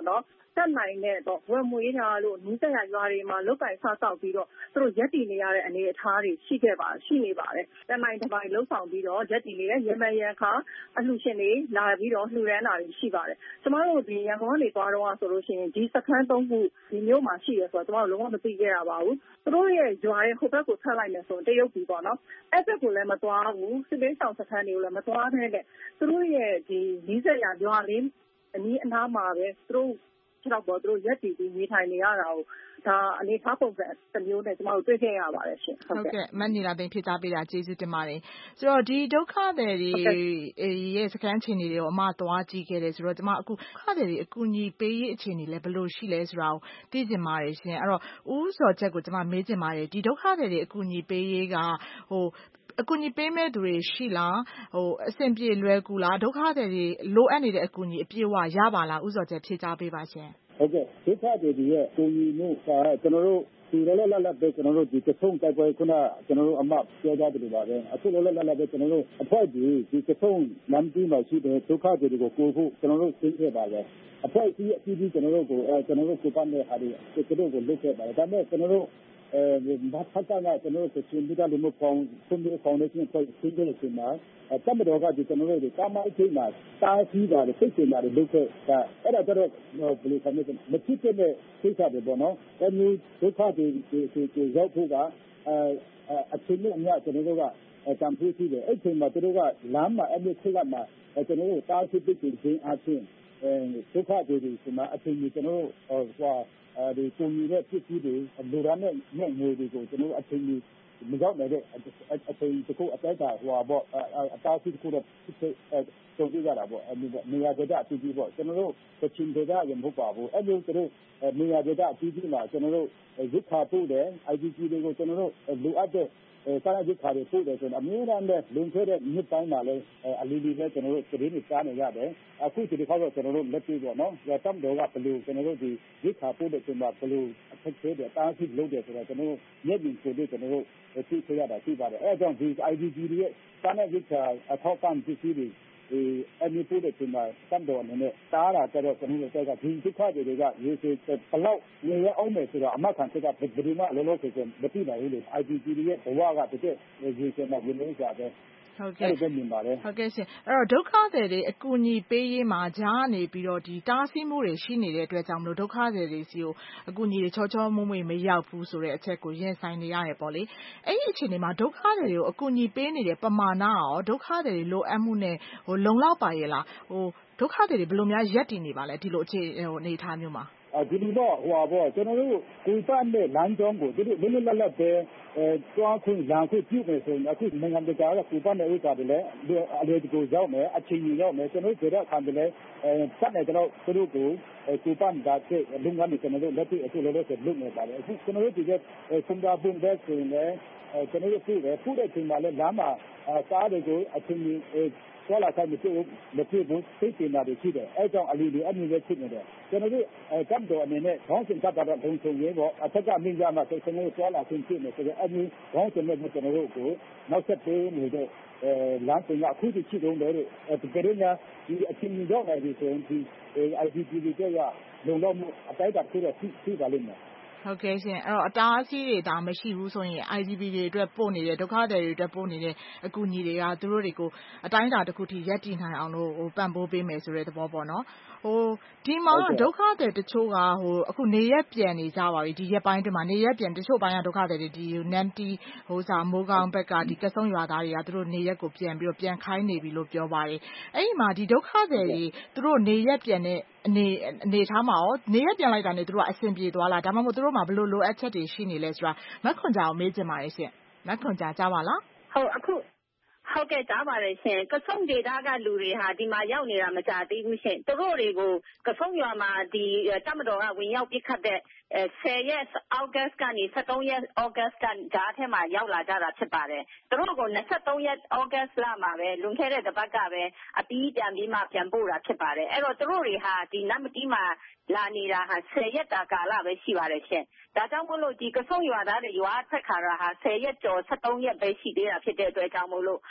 တက်နိုင်တဲ့တော့ဝယ်မွေးထားလို့နီးစပ်ရာရွာတွေမှာလုတ်ပိုင်ဆောက်ဆောက်ပြီးတော့သူတို့ရက်တည်နေရတဲ့အနေအထားတွေရှိခဲ့ပါရှိနေပါတယ်တက်နိုင်တစ်ပိုင်းလှုပ်ဆောင်ပြီးတော့ရက်တည်နေတဲ့ရမရန်ခါအလှရှင်တွေလာပြီးတော့လှူဒန်းတာတွေရှိပါတယ်ကျမတို့ဒီရန်ကုန်ကနေသွားတော့ဆိုလို့ရှိရင်ဒီစခန်းသုံးခုဒီမျိုးမှာရှိရဆိုတော့ကျမတို့လုံးဝမသိခဲ့ရပါဘူးသူတို့ရဲ့ရွာရဲ့ဟိုဘက်ကိုဆက်လိုက်မယ်ဆိုတရုတ်ပြည်ပေါ့နော်အဲ့ဘက်ကိုလည်းမသွားဘူးစစ်ပေးဆောင်စခန်းတွေကိုလည်းမသွားဘဲနဲ့သူတို့ရဲ့ဒီနီးစပ်ရာရွာလေးအနီးအနားမှာပဲသူတို့ခြေတော့ပေါ်သူတို့ရက်တည်ပြီးနေထိုင်နေရတာကိုဒါအနေထားပုံစံတစ်မျိုးနဲ့ကျမတို့တွေ့ခဲ့ရပါတယ်ရှင်ဟုတ်ကဲ့မတ်နီလာသိန်းဖြည့်ချပေးတာကျေးဇူးတင်ပါတယ်ဆိုတော့ဒီဒုက္ခသည်တွေရဲ့စခန်းအခြေအနေတွေကိုအမသွားကြည့်ခဲ့တယ်ဆိုတော့ကျမအခုဒုက္ခသည်တွေအကူအညီပေးရေးအခြေအနေလည်းဘယ်လိုရှိလဲဆိုတာကိုသိချင်ပါတယ်ရှင်အဲ့တော့ဦးစောချက်ကိုကျမမေးချင်ပါတယ်ဒီဒုက္ခသည်တွေအကူအညီပေးရေးကဟိုအကူအညီပေးမဲ့သူတွေရှိလားဟိုအဆင်ပြေလွယ်ကူလားဒုက္ခသည်တွေလိုအပ်နေတဲ့အကူအညီအပြည့်အဝရပါလားဦးစောချက်ဖြည့်ချပေးပါရှင်ဟုတ်ကဲ့ဒုက္ခသည်တွေရဲ့ကိုယ်ရည်မှုကကျွန်တော်တို့ဒီလောလောလတ်လတ်ပဲကျွန်တော်တို့ဒီကဆုံတိုက်ပွဲခုနကျွန်တော်တို့အမပြောကြတယ်ပါပဲအခုလောလောလတ်လတ်ပဲကျွန်တော်တို့အဖွဲ့ကြီးဒီကဆုံလမ်းကြီးမှာရှိတဲ့ဒုက္ခသည်တွေကိုကိုဖို့ကျွန်တော်တို့သိခဲ့ပါပဲအဖွဲ့ကြီးအကြီးကြီးကျွန်တော်တို့ကိုအဲကျွန်တော်တို့ကိုပတ်တဲ့ဟာတွေကျွန်တော်တို့ကိုလုပ်ခဲ့ပါတယ်ဒါပေမဲ့ကျွန်တော်တို့အဲဘာသာကကျွန်တော်တို့ကိုရှင်ပြီးတော့လူမျိုးပေါင်းဆွေးနွေးဖောင်ဒေးရှင်းဖွဲ့စည်းတဲ့ချိန်မှာတမတော်ကဒီကျွန်တော်တို့ကာမအချိန်မှာတားဆီးတာတွေစိတ်ချတာတွေလုပ်ခဲ့တာအဲ့ဒါတော့ဘယ်လိုခေါ်မလဲမဖြစ်တဲ့စိတ်ဓာတ်တွေပေါ့နော်အဲ့ဒီဒုက္ခတွေဒီဒီရောက်ဖို့ကအအချိန်နဲ့အများကျွန်တော်တို့ကတံဖိုးရှိတယ်အဲ့ချိန်မှာသူတို့ကလမ်းမှာအဲ့ဒီခိလမှာကျွန်တော်တို့တားဆီးပိတ်ပင်ခြင်းအချင်းအဲဒုက္ခတွေဒီမှာအချိန်ကြီးကျွန်တော်တို့ဟိုအဲဒီကိုမြည်တဲ့ဖြစ်ပြီးတွေလူရမ်းနဲ့ညငွေတွေကိုကျွန်တော်အချိန်ကြီးမရောက်နိုင်တဲ့အချိန်တစ်ခုအတိုက်တာဟိုပါအတားဆီးတစ်ခုတော့ဖြစ်တုံ့ပြကြတာပေါ့နေရာကြအတူတူပေါ့ကျွန်တော်တို့ကချင်ဒေသရမဟုတ်ပါဘူးအဲ့လိုသူတို့နေရာကြအတူတူမှာကျွန်တော်တို့ရုပ်ခါပို့တယ် I D P တွေကိုကျွန်တော်တို့လိုအပ်တဲ့စာရစ်ခါတွေပို့တယ်ဆိုတော့အများအားနဲ့လုံခဲ့တဲ့မြစ်တိုင်းမှာလည်းအလီလီနဲ့ကျွန်တော်တို့သတင်းတွေကြားနေရတယ်အခုဒီခေါက်တော့ကျွန်တော်တို့လက်တွေ့ပေါ့နော်ရတမ်တော်ကဘလို့ကျွန်တော်တို့ဒီရုပ်ခါပို့တဲ့ချိန်မှာဘလို့အခက်အခဲတွေတားဆီးလုပ်တယ်ဆိုတော့ကျွန်တော်တို့မျက်မြင်ကိုယ်ကျွန်တော်တို့သိခဲ့ရတာရှိပါတယ်အဲကြောင့်ဒီ I D P ရဲ့စာရစ်ခါအထောက်ပံ့ပစ္စည်းတွေဒီအမြင့်ပို့တဲ့ချိန်မှာတမ်တော်အနေနဲ့တားတာကြတော့ကျွန်တော်တို့ကဒီဒုက္ခတွေကရေစေဘလောက်နေရအောင်မယ်ဆိုတော့အမှခံချက်ကဘယ်ဒီမှာလောလောဆယ်မသိနိုင်ဘူးလေ I D P ရဲ့ဘဝကတကယ်ရေစေမှာဝင်နေကြတယ်ဟုတ်ကဲ့ဟုတ်ကဲ့ရှင်အဲ့တော့ဒုက္ခသည်တွေအကူအညီပေးရေးမှာကြားနေပြီးတော့ဒီတားဆီးမှုတွေရှိနေတဲ့အတွက်ကြောင့်မလို့ဒုက္ခသည်တွေစီကိုအကူအညီတွေချောချောမွေ့မွေ့မရောက်ဘူးဆိုတဲ့အချက်ကိုရင်ဆိုင်နေရတယ်ပေါ့လေအဲ့ဒီအခြေအနေမှာဒုက္ခသည်တွေကိုအကူအညီပေးနေတဲ့ပမာဏရောဒုက္ခသည်တွေလိုအပ်မှုနဲ့ဟိုလုံလောက်ပါရဲ့လားဟိုဒုက္ခသည်တွေဘယ်လိုများရပ်တည်နေပါလဲဒီလိုအခြေဟိုအနေအထားမျိုးမှာဒီလိုတော့ဟိုပါပေါ့ကျွန်တော်တို့ကိုယ်ပတ်တဲ့လမ်းကြောင်းကိုဒီလိုလွတ်လပ်လပ်ပဲအဲတွားခွင့်လမ်းခွင့်ပြုမယ်ဆိုရင်အခုနိုင်ငံတကာကကိုယ်ပတ်တဲ့ဥစ္စာတွေလည်းအလေတကူရောက်မယ်အချိန်ကြီးရောက်မယ်ကျွန်တော်တို့ကြတဲ့အခါတွေလည်းအဲစက်နေတော့သူတို့ကိုကိုယ်ပတ်တာတဲ့လုံငန်းတွေကျွန်တော်တို့လက်တွေ့အခုလည်းလုပ်နေပါတယ်အခုကျွန်တော်တို့ဒီကစင်ကာပူတဲ့ဆိုရင်လည်းကျွန်တော်တို့ပြည်တယ်ဖူးတဲ့ချိန်မှာလည်းလမ်းမှာကားတွေကိုအချိန်ကြီးသွားလာဆိုင်မဖြစ်ဘူးမဖြစ်ဘူးသိပင်တာတွေရှိတယ်အဲကြောင့်အလီလီအမြင့်ပဲဖြစ်နေတယ်ကျွန်တော်တို့ကပ်တော်အနေနဲ့ခေါင်းစဉ်ကပ်တာတော့ဘုံချုံရေးပေါ့အထက်ကမင်းကြမှာကျွန်တော်တို့သွားလာခြင်းဖြစ်နေဆိုတော့အမြင့်ခေါင်းစဉ်နဲ့ကျွန်တော်တို့ကိုနောက်ဆက်ပေးနေတဲ့အဲလမ်းစဉ်ကအခုတည်းရှိတုန်းတယ်ဒီကနေ့ညဒီအချင်းကြီးတော့နေပြီဆိုရင်ဒီ I D P တွေကလုံလောက်မှုအတိုင်းတာဖြစ်တဲ့ရှိပါလိမ့်မယ်ဟုတ်ကဲ့ရှင်အဲ့တော့အတားအဆီးတွေဒါမရှိဘူးဆိုရင် I D P တွေအတွက်ပို့နေတဲ့ဒုက္ခသည်တွေအတွက်ပို့နေတဲ့အကူအညီတွေကသူတို့တွေကိုအတိုင်းအတာတစ်ခုထိရပ်တည်နိုင်အောင်လို့ဟိုပံ့ပိုးပေးမယ်ဆိုတဲ့သဘောပေါ့နော်ဟိုဒီမှာဒုက္ခသည်တချို့ကဟိုအခုနေရက်ပြန်နေကြပါပြီဒီရက်ပိုင်းတွင်မှာနေရက်ပြန်တချို့ပိုင်းကဒုက္ခသည်တွေဒီနမ်တီဟိုစာမိုးကောင်းဘက်ကဒီကဆုံရွာသားတွေကသူတို့နေရက်ကိုပြန်ပြီးတော့ပြန်ခိုင်းနေပြီလို့ပြောပါတယ်အဲ့ဒီမှာဒီဒုက္ခသည်တွေသူတို့နေရက်ပြန်တဲ့အနေအနေထားမှာရောနေရက်ပြန်လိုက်တာနဲ့သူတို့ကအဆင်ပြေသွားလားဒါမှမဟုတ်သူတို့မှာဘယ်လိုလိုအပ်ချက်တွေရှိနေလဲဆိုတာမက်ခွန်ကြာကိုမေးချင်ပါတယ်ရှင်မက်ခွန်ကြာကြားပါလားဟုတ်အခုဟုတ်ကဲ့ကြားပါတယ်ရှင်ကဆုံဒေတာကလူတွေဟာဒီမှာရောက်နေတာမကြသေးဘူးရှင်သူတို့တွေကိုကဆုံရွာမှာဒီတမတော်ကဝင်ရောက်ပြစ်ခတ်တဲ့ဆယ်ရက်အောက်ဂတ်ကနေဆယ့်သုံးရက်အောက်ဂတ်ကဂျားထဲမှာရောက်လာကြတာဖြစ်ပါတယ်သူတို့ကို၂၃ရက်အောက်ဂတ်လမှာပဲလွန်ခဲ့တဲ့တစ်ပတ်ကပဲအပြီးပြန်ပြီးမှပြန်ပို့တာဖြစ်ပါတယ်အဲ့တော့သူတို့တွေဟာဒီနတ်မတီးမှာလာနေတာဟာဆယ်ရက်တာကာလပဲရှိပါတယ်ရှင်ဒါကြောင့်မို့လို့ဒီကဆုံရွာသားတွေရွာထွက်ခါတာဟာဆယ်ရက်ကျော်ဆယ့်သုံးရက်ပဲရှိသေးတာဖြစ်တဲ့အတွက်ကြောင့်မို့လို့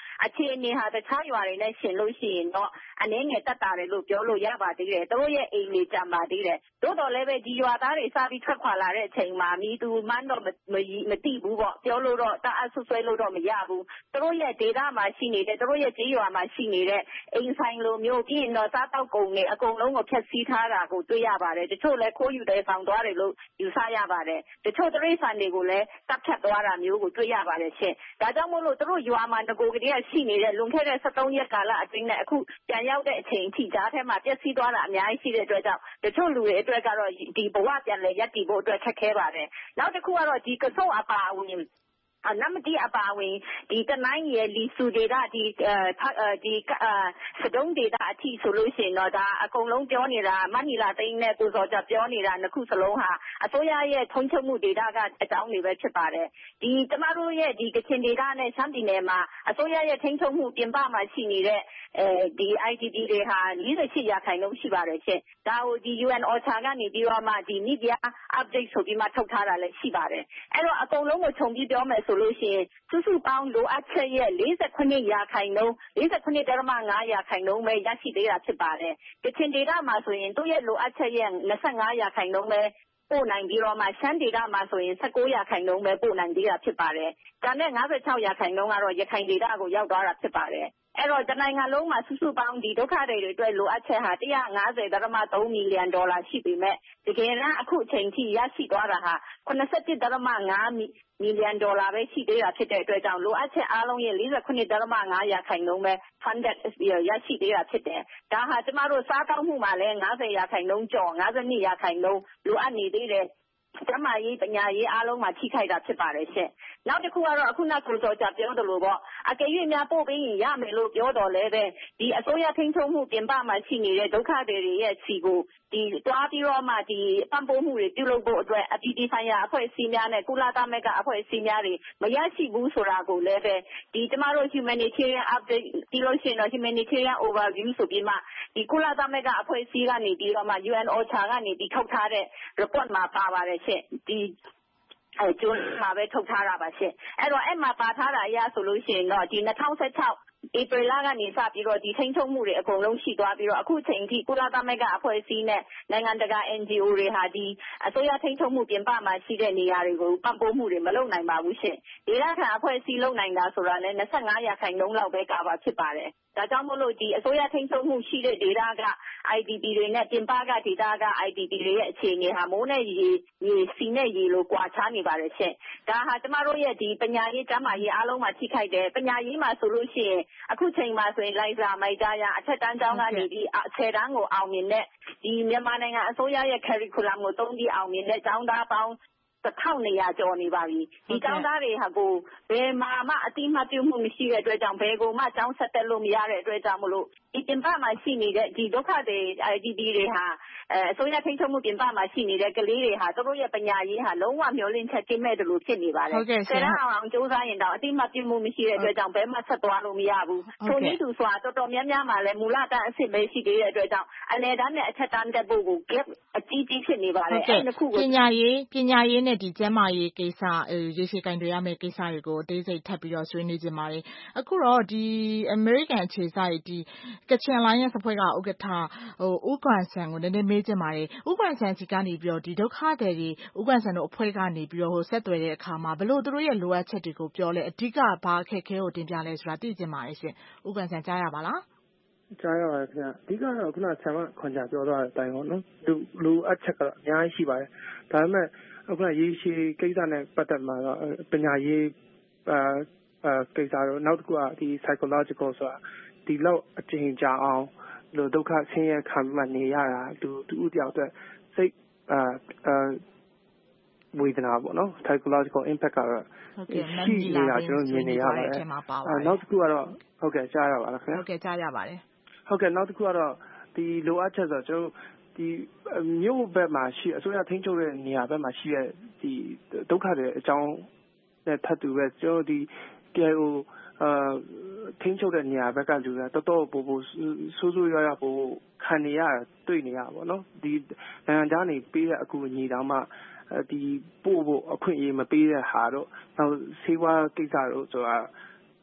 အခြေအနေဟာတခြားရွာတွေနဲ့ရှင်လို့ရှိရင်တော့အနေငယ်တက်တာတယ်လို့ပြောလို့ရပါသေးတယ်သူတို့ရဲ့အိမ်တွေကြံပါသေးတယ်သို့တော်လည်းပဲဒီရွာသားတွေစပြီးထွက်ခွာလာတဲ့အချိန်မှာမိသူမှန်းတော့မမသိဘူးပေါ့ပြောလို့တော့တအားဆွဆွဲလို့တော့မရဘူးသူတို့ရဲ့ဒေတာမှာရှိနေတဲ့သူတို့ရဲ့ကြေးရွာမှာရှိနေတဲ့အိမ်ဆိုင်လိုမျိုးပြီးရင်တော့စားတောက်ကုန်တွေအကုန်လုံးကိုဖျက်ဆီးထားတာကိုတွေ့ရပါတယ်တချို့လည်းခိုးယူတဲ့ဆောင်သွားတယ်လို့ယူဆရပါတယ်တချို့တရိษံတွေကိုလည်းတပ်ဖြတ်သွားတာမျိုးကိုတွေ့ရပါတယ်ရှင်ဒါကြောင့်မို့လို့သူတို့ရွာမှာငကိုကလေးကရှိနေတဲ့လွန်ခဲ့တဲ့sevenရက်ကာလအတွင်းနဲ့အခုပြန်ရောက်တဲ့အချိန်အထိကြားထဲမှာပျက်စီးသွားတာအများကြီးရှိတဲ့အတွက်ကြောင့်တချို့လူတွေအတွက်ကတော့ဒီဘဝပြန်လဲရပ်တည်ဖို့အတွက်ခက်ခဲပါတယ်နောက်တစ်ခုကတော့ဒီကစုံအပါအဝင်နမတိအပါဝင်ဒီတနိုင်းရဲ့လီဆူဒေတာဒီဒီစဒုံဒေတာအထိဆိုလို့ရှိရင်တော့ဒါအကုန်လုံးပြောနေတာမနီလာသိန်းနဲ့ကိုစောကြပြောနေတာနှစ်ခုစလုံးဟာအစိုးရရဲ့ထုံးချုပ်မှုဒေတာကအကြောင်းတွေပဲဖြစ်ပါတယ်ဒီကျမတို့ရဲ့ဒီကချင်ဒေတာနဲ့ရှမ်းပြည်နယ်မှာအစိုးရရဲ့ထုံးချုပ်မှုပြင်ပမှာရှိနေတဲ့အဲဒီ I D P တွေဟာforty-eightရာခိုင်နှုန်းရှိပါတယ်ရှင်ဒါကိုဒီ U N OCHA ကနေပြီးတော့မှဒီ media update ဆိုပြီးမှထုတ်ထားတာလည်းရှိပါတယ်အဲ့တော့အကုန်လုံးကိုခြုံပြီးပြောမယ်ဆိုလို့ရှိရင်စုစုပေါင်းလိုအပ်ချက်ရဲ့forty-eightရာခိုင်နှုန်းforty-eight point fiveရာခိုင်နှုန်းပဲရရှိသေးတာဖြစ်ပါတယ်ကချင်ဒေတာမှာဆိုရင်သူ့ရဲ့လိုအပ်ချက်ရဲ့twenty-fiveရာခိုင်နှုန်းပဲပို့နိုင်ပြီးတော့မှရှမ်းဒေတာမှာဆိုရင်nineteenရာခိုင်နှုန်းပဲပို့နိုင်သေးတာဖြစ်ပါတယ်ဒါနဲ့fifty-sixရာခိုင်နှုန်းကတော့ရခိုင်ဒေတာကိုရောက်သွားတာဖြစ်ပါတယ်အဲ့တော့တနိုင်ငံလုံးမှာစုစုပေါင်းဒီဒုက္ခတွေတွေအတွက်လိုအပ်ချက်ဟာone fifty point threeမီလီယံဒေါ်လာရှိပေမဲ့တကယ်တမ်းအခုအချိန်ထိရရှိသွားတာဟာseventy-one point fiveမီလီယံဒေါ်လာပဲရှိသေးတာဖြစ်တဲ့အတွက်ကြောင့်လိုအပ်ချက်အားလုံးရဲ့forty-eight point fiveရာခိုင်နှုန်းပဲ funded ရရှိသေးတာဖြစ်တယ်ဒါဟာကျမတို့စားတောက်မှုမှာလည်းfiftyရာခိုင်နှုန်းကျော်fifty-twoရာခိုင်နှုန်းလိုအပ်နေသေးတယ်ကျမရေးပညာရေးအားလုံးမှာထိခိုက်တာဖြစ်ပါတယ်ရှင်နောက်တစ်ခုကတော့အခုနကကိုစောကြပြောသလိုပေါ့အကယ်၍များပို့ပြီးရမယ်လို့ပြောတော်လဲပဲဒီအစိုးရထိန်းချုပ်မှုပြင်ပမှာရှိနေတဲ့ဒုက္ခတွေရဲ့စီကိုဒီတွားပြီးတော့မှဒီပံ့ပိုးမှုတွေပြုလုပ်ဖို့အတွက်အပြည်ပြည်ဆိုင်ရာအဖွဲ့အစည်းများနဲ့ကုလသမဂ္ဂအဖွဲ့အစည်းများတွေမရရှိဘူးဆိုတာကိုလည်းပဲဒီကျမတို့ humanitarian update ပြီးလို့ရှိရင်တော့ humanitarian overview ဆိုပြီးမှဒီကုလသမဂ္ဂအဖွဲ့အစည်းကနေပြီးတော့မှ U N OCHA ကနေပြီးထုတ်ထားတဲ့ report မှာပါပါတယ်ရှင်ဒီအဲကျွန်းမှာပဲထုတ်ထားတာပါရှင်အဲ့တော့အဲ့မှာပါထားတာအရဆိုလို့ရှိရင်တော့ဒီtwenty sixteenဧပြီလကနေစပြီးတော့ဒီထိန်းချုပ်မှုတွေအကုန်လုံးရှိသွားပြီးတော့အခုချိန်ထိကုလသမဂ္ဂအဖွဲ့အစည်းနဲ့နိုင်ငံတကာ N G O တွေဟာဒီအစိုးရထိန်းချုပ်မှုပြင်ပမှာရှိတဲ့နေရာတွေကိုပံ့ပိုးမှုတွေမလုပ်နိုင်ပါဘူးရှင်ဒေသခံအဖွဲ့အစည်းလုပ်နိုင်တာဆိုတာလည်းtwenty-fiveရာခိုင်နှုန်းလောက်ပဲကာပါဖြစ်ပါတယ်ဒါကြောင့်မို့လို့ဒီအစိုးရထိန်းချုပ်မှုရှိတဲ့ဒေသက I D P တွေနဲ့ပြင်ပကဒေသက I D P တွေရဲ့အခြေအနေဟာမိုးနဲ့ရေရေစီနဲ့ရေလိုကွာခြားနေပါတယ်ရှင်ဒါဟာကျမတို့ရဲ့ဒီပညာရေးကျန်းမာရေးအားလုံးမှာထိခိုက်တယ်ပညာရေးမှာဆိုလို့ရှိရင်အခုချိန်မှာဆိုရင်လိုက်စာမိုက်ကြရအထက်တန်းကျောင်းကနေပြီးအထက်တန်းကိုအောင်မြင်တဲ့ဒီမြန်မာနိုင်ငံအစိုးရရဲ့ curriculum ကိုသုံးပြီးအောင်မြင်တဲ့ကျောင်းသားပေါင်းone thousand two hundredကျော်နေပါပြီဒီကျောင်းသားတွေဟာကိုဘယ်မှာမှအတိမတ်ပြုမှုမရှိတဲ့အတွက်ကြောင့်ဘယ်ကိုမှကျောင်းဆက်တက်လို့မရတဲ့အတွက်ကြောင့်မလို့ဒီပြင်ပမှာရှိနေတဲ့ဒီဒုက္ခတွေ I D P တွေဟာအဲအစိုးရထိန်းချုပ်မှုပြင်ပမှာရှိနေတဲ့ကလေးတွေဟာသူတို့ရဲ့ပညာရေးဟာလုံးဝမျှော်လင့်ချက်ကင်းမဲ့တယ်လို့ဖြစ်နေပါတယ်ဆယ်တန်းအောင်စူးစမ်းရင်တော့အတိမတ်ပြုမှုမရှိတဲ့အတွက်ကြောင့်ဘယ်မှဆက်သွားလို့မရဘူးထိုနည်းသူဆိုတာတော်တော်များများမှာလည်းမူလတန်းအဆင့်ပဲရှိသေးတဲ့အတွက်ကြောင့်အလယ်တန်းနဲ့အထက်တန်းတက်ဖို့ကို gap အကြီးကြီးဖြစ်နေပါတယ်အဲ့ဒီခုကိုပညာရေးပညာရေးနဲ့ဒီကျန်းမာရေးကိစ္စရေရှည်ကင်တွေရမယ့်ကိစ္စတွေကိုအသေးစိတ်ထပ်ပြီးတော့ဆွေးနွေးကြပါတယ်အခုတော့ဒီ American အခြေစိုက်ဒီ Kachin Alliance အဖွဲ့ကဥက္ကဋ္ဌဟိုဦးကွမ်ဆန်ကိုနည်းနည်းမေးချင်ပါတယ်ဦးကွမ်ဆန်စီကနေပြီးတော့ဒီဒုက္ခတွေတွေဦးကွမ်ဆန်တို့အဖွဲ့ကနေပြီးတော့ဟိုဆက်သွယ်တဲ့အခါမှာဘလို့သူတို့ရဲ့လိုအပ်ချက်တွေကိုပြောလဲအဓိကဘာအခက်အခဲကိုတင်ပြလဲဆိုတာသိချင်ပါတယ်ရှင်ဦးကွမ်ဆန်ကြားရပါလားကြားရပါတယ်ခင်ဗျအဓိကတော့ခုနဆံမခွန်ကြပြောသွားတဲ့အတိုင်းပေါ့နော်လူလူအပ်ချက်ကတော့အများကြီးရှိပါတယ်ဒါပေမဲ့အခုကရေးရှိကိစ္စနဲ့ပတ်သက်မှာတော့ပညာရေးအာအာကိစ္စတော့နောက်တစ်ခုကဒီ psychological ဆိုတာဒီလောက်အကျဉ်းကြအောင်လို့ဒုက္ခဆင်းရဲခံမှနေရတာသူသူ့တယောက်အတွက်စိတ်အာအာဝေဒနာပေါ့နော် psychological impact ကတော့ရှိနေတာကျွန်တော်မြင်နေရပါတယ်နောက်တစ်ခုကတော့ဟုတ်ကဲ့ကြားရပါလားခင်ဗျဟုတ်ကဲ့ကြားရပါတယ်ဟုတ်ကဲ့နောက်တစ်ခုကတော့ဒီလိုအပ်ချက်ဆိုကျွန်တော်ဒီမြို့ဘက်မှာရှိအစိုးရထိန်းချုပ်တဲ့နေရာဘက်မှာရှိတဲ့ဒီဒုက္ခတွေအကြောင်းနဲ့ထပ်တူပဲကျွန်တော်ဒီ K I O အာထိန်းချုပ်တဲ့နေရာဘက်ကလူကတော်တော်ပိုပိုဆိုးဆိုးရွားရွားပိုခံနေရတွေ့နေရပါတော့ဒီနိုင်ငံသားနေပေးတဲ့အကူအညီတောင်မှဒီပို့ဖို့အခွင့်အရေးမပေးတဲ့ဟာတော့နောက်ဆေးဝါးကိစ္စတို့ဆိုတာ